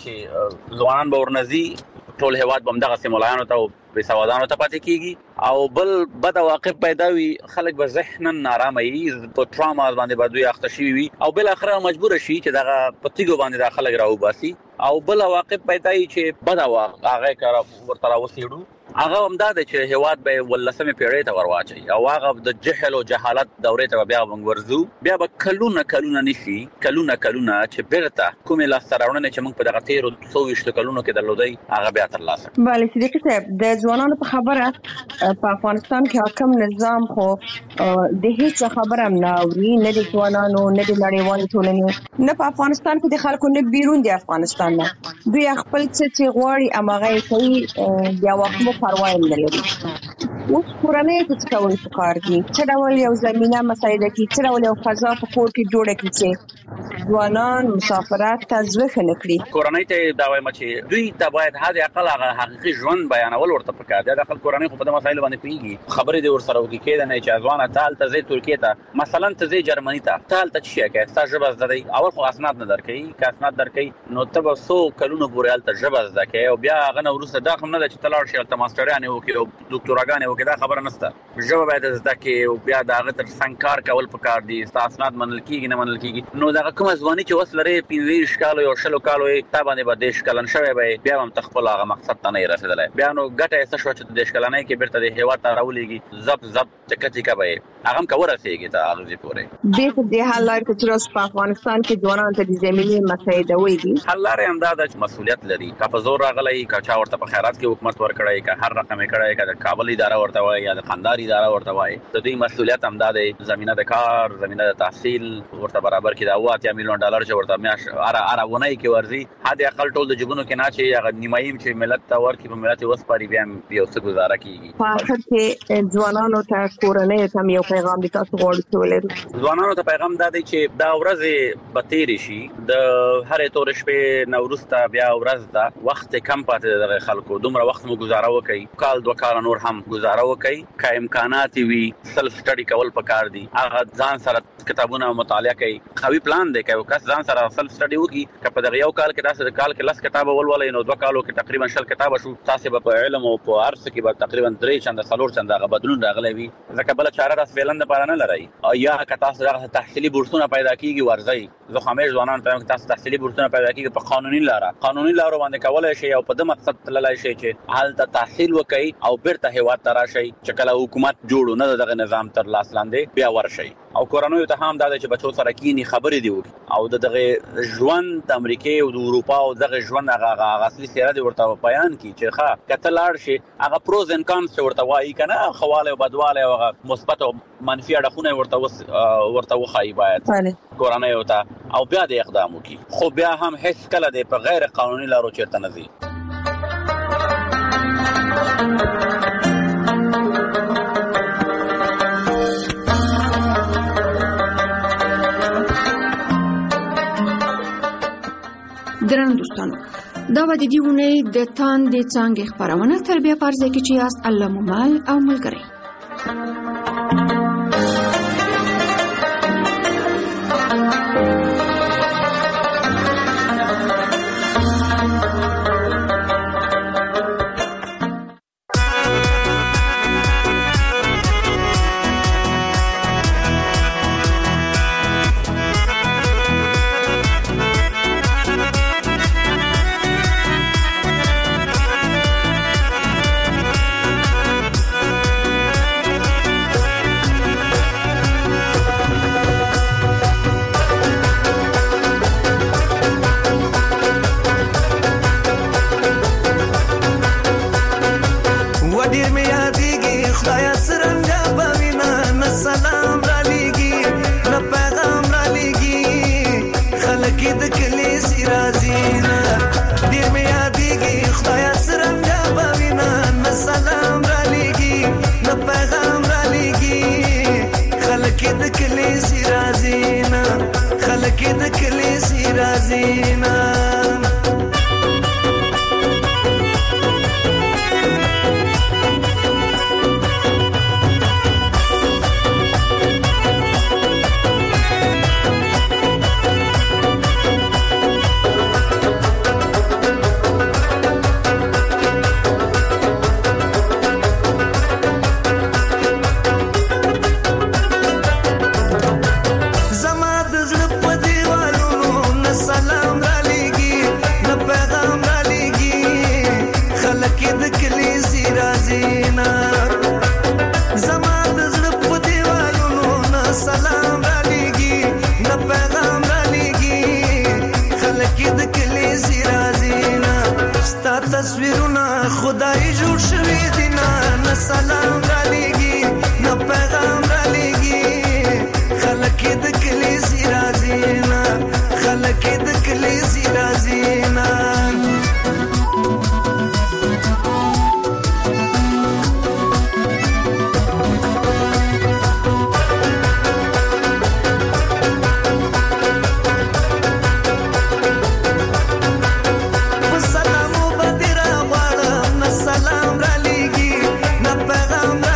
چې ځوانان به ورنځي ټول هواد بمدغه سیمولانو ته به سوادانو ته پاتې کیږي او بل بد عواقب پیدا وي خلک به ذهنن نارامه وي په ټراما باندې به دوی اخته شي وي او بل اخر مجبور شي چې دغه پتیګو باندې د خلک راو باسي او بل عواقب پیدا وي چې بد عواقب هغه کار ورته راوسیړو هغه امداد چې هواد به ولسمه پیړۍ ته ورواچي او هغه د جهل او جهالت دورې ته بیا ورزو بیا به کلونه نشي کلونه چې بیرته کومه لاستراونه چې موږ په دغه 1300 کلونو کې درلودای هغه بیا تر لاسه. bale صدیق صاحب د ځوانانو په خبره په افغانستان کې حاکم نظام خو د هیڅ خبره نه اوري نه د ځوانانو نه د نړیوال ټولنې نه په افغانستان کې د خلکو نه بیرون د افغانستان نه دوی خپل څه غواړي اماغه کوي بیا وخت پروا نه لري. اوس کورنۍ څه کول پکار دي چې ډول یو زمينه مساعده کی چې ډول یو فضا په کور کې جوړه کړي چې ځوانان مسافرت تزویق نه کړي کورنۍ ته دا وایم چې دوی ته باید هغه اقل هغه حقیقي ژوند بیانول ورته پکار دي د خپل کورنۍ په مسایلو باندې پیږي خبرې دي ورسره وکړي کېد نه چې ځوانه تال ته زی ترکیه ته مثلا ته زی جرمني ته تال ته شي کې ستا ژبه زده اول خو اسناد نه درکې کا اسناد درکې نو ته به 100 کلونو پورې ال ته ژبه زده کې او بیا هغه نو ورسره دا کوم نه چې تلاړ شي ته ماسترانه وکړي او ډاکټراګانه وکړي دا خبره نشته ژبه باید زده کې او بیا دا غتر څنګه کول پکار دي اسناد منل کیږي نه منل کیږي نو دا کوم ځواني چې وسلره 15 کالو او 16 کالو تا باندې به دیش کلن شوی به بیا هم تخپل هغه مقصد ته نه رسیدلای بیا نو ګټه څه شو چې دیش کلنای کې بیرته د هیوا ته راولېږي زب چکتی کا به هغه کوم ورسېږي ته هغه پورې د حل لارې چې په افغانستان کې ځوانان ته د زمینی مسایده وې دي حل لارې هم دا د مسولیت لري کا په زور راغلی کا چا ورته په خیرات کې حکومت ورکړای کا هر رقم کړای کا د کابل اداره ورته وای یا د خاندار اداره ورته وای د دې مسولیت هم دا د زمينه د کار زمينه د تحصیل ورته برابر کې دا وات یا میلیون ډالر چې ورته میاش ارونه کې ورزي هدا اقل ټول د جبونو کې نه چې هغه نیمایم چې ملت ته ورکی په ملت وسپاري بیا یو څه گزاره کیږي. په اخر کې ځوانانو ته کورنۍ ته یو پیغام د تاسو غوړ ولري. ځوانانو ته پیغام دا دی چې دا ورځ به تیر شي د هرې تور شپې نوروز ته بیا ورځ دا وخت کم پاتې د خلکو دومره وخت مو گزاره وکړي کال دوه کال نور هم گزاره وکړي که امکانات وي سلف سټډي کول پکار دي هغه ځان سره کتابونه مطالعه کوي قوي پلان دی که کس ځان سره سلف سټډي وکړي که په دغه یو کال کې تاسو کال کې لس کتاب ولولئ نو دوه کالو کې تقریبا 10 کتاب شو تاسو په علم او په ارث کې به تقریبا 3 چنده سلور چنده غو بدلون راغلی وي ځکه بل چاره راس ویلند لپاره نه لري او یا که تاسو دغه تحصیلي بورسونه پیدا کیږي ورځي زه همیش ځوانان ته تاسو تحصیلي بورسونه پیدا کیږي په قانوني لار باندې کولای شي او په د مقصد تللای شي چې حالت تحصیل وکړي او بیرته هیواد ته راشي چې کله حکومت جوړو نه دغه نظام تر لاس لاندې بیا ورشي او کورونو ته هم دا چې بچو سره کینی خبرې دی او دغه ژوند د امریکا او د اروپا او دغه ژوند هغه اصلي سیره دی ورته بیان کی چې ښه کته لاړ شي هغه پروز ان کانس ورته وایي کنه خواله او بدواله او مثبت او منفي اړخونه ورته وخایي باید کورونو ته او بیا د اقدام وکي خو بیا هم هیڅ کله د په غیر قانوني لارو چیرته نه ځي. ګران دوستانو دا و د دې ونې د تان د څنګه خبرونه تربیه پرځه کې چې یاست الله ممال او ملګری. سلام را لېږي نه پیغام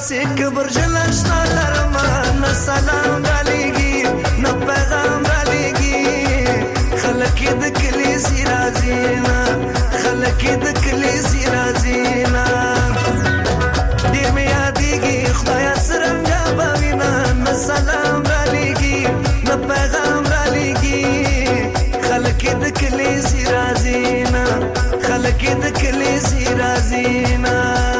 داسې کبر جلشنا لرما نه سلام علیږي نه پیغام علیږي خلک د کلیسي رازینا خلک د کلیسي رازینا ډیر مې یادېږي خدای سرنګا باوینا نه سلام علیږي نه پیغام علیږي خلک د کلیسي رازینا خلک د کلیسي رازینا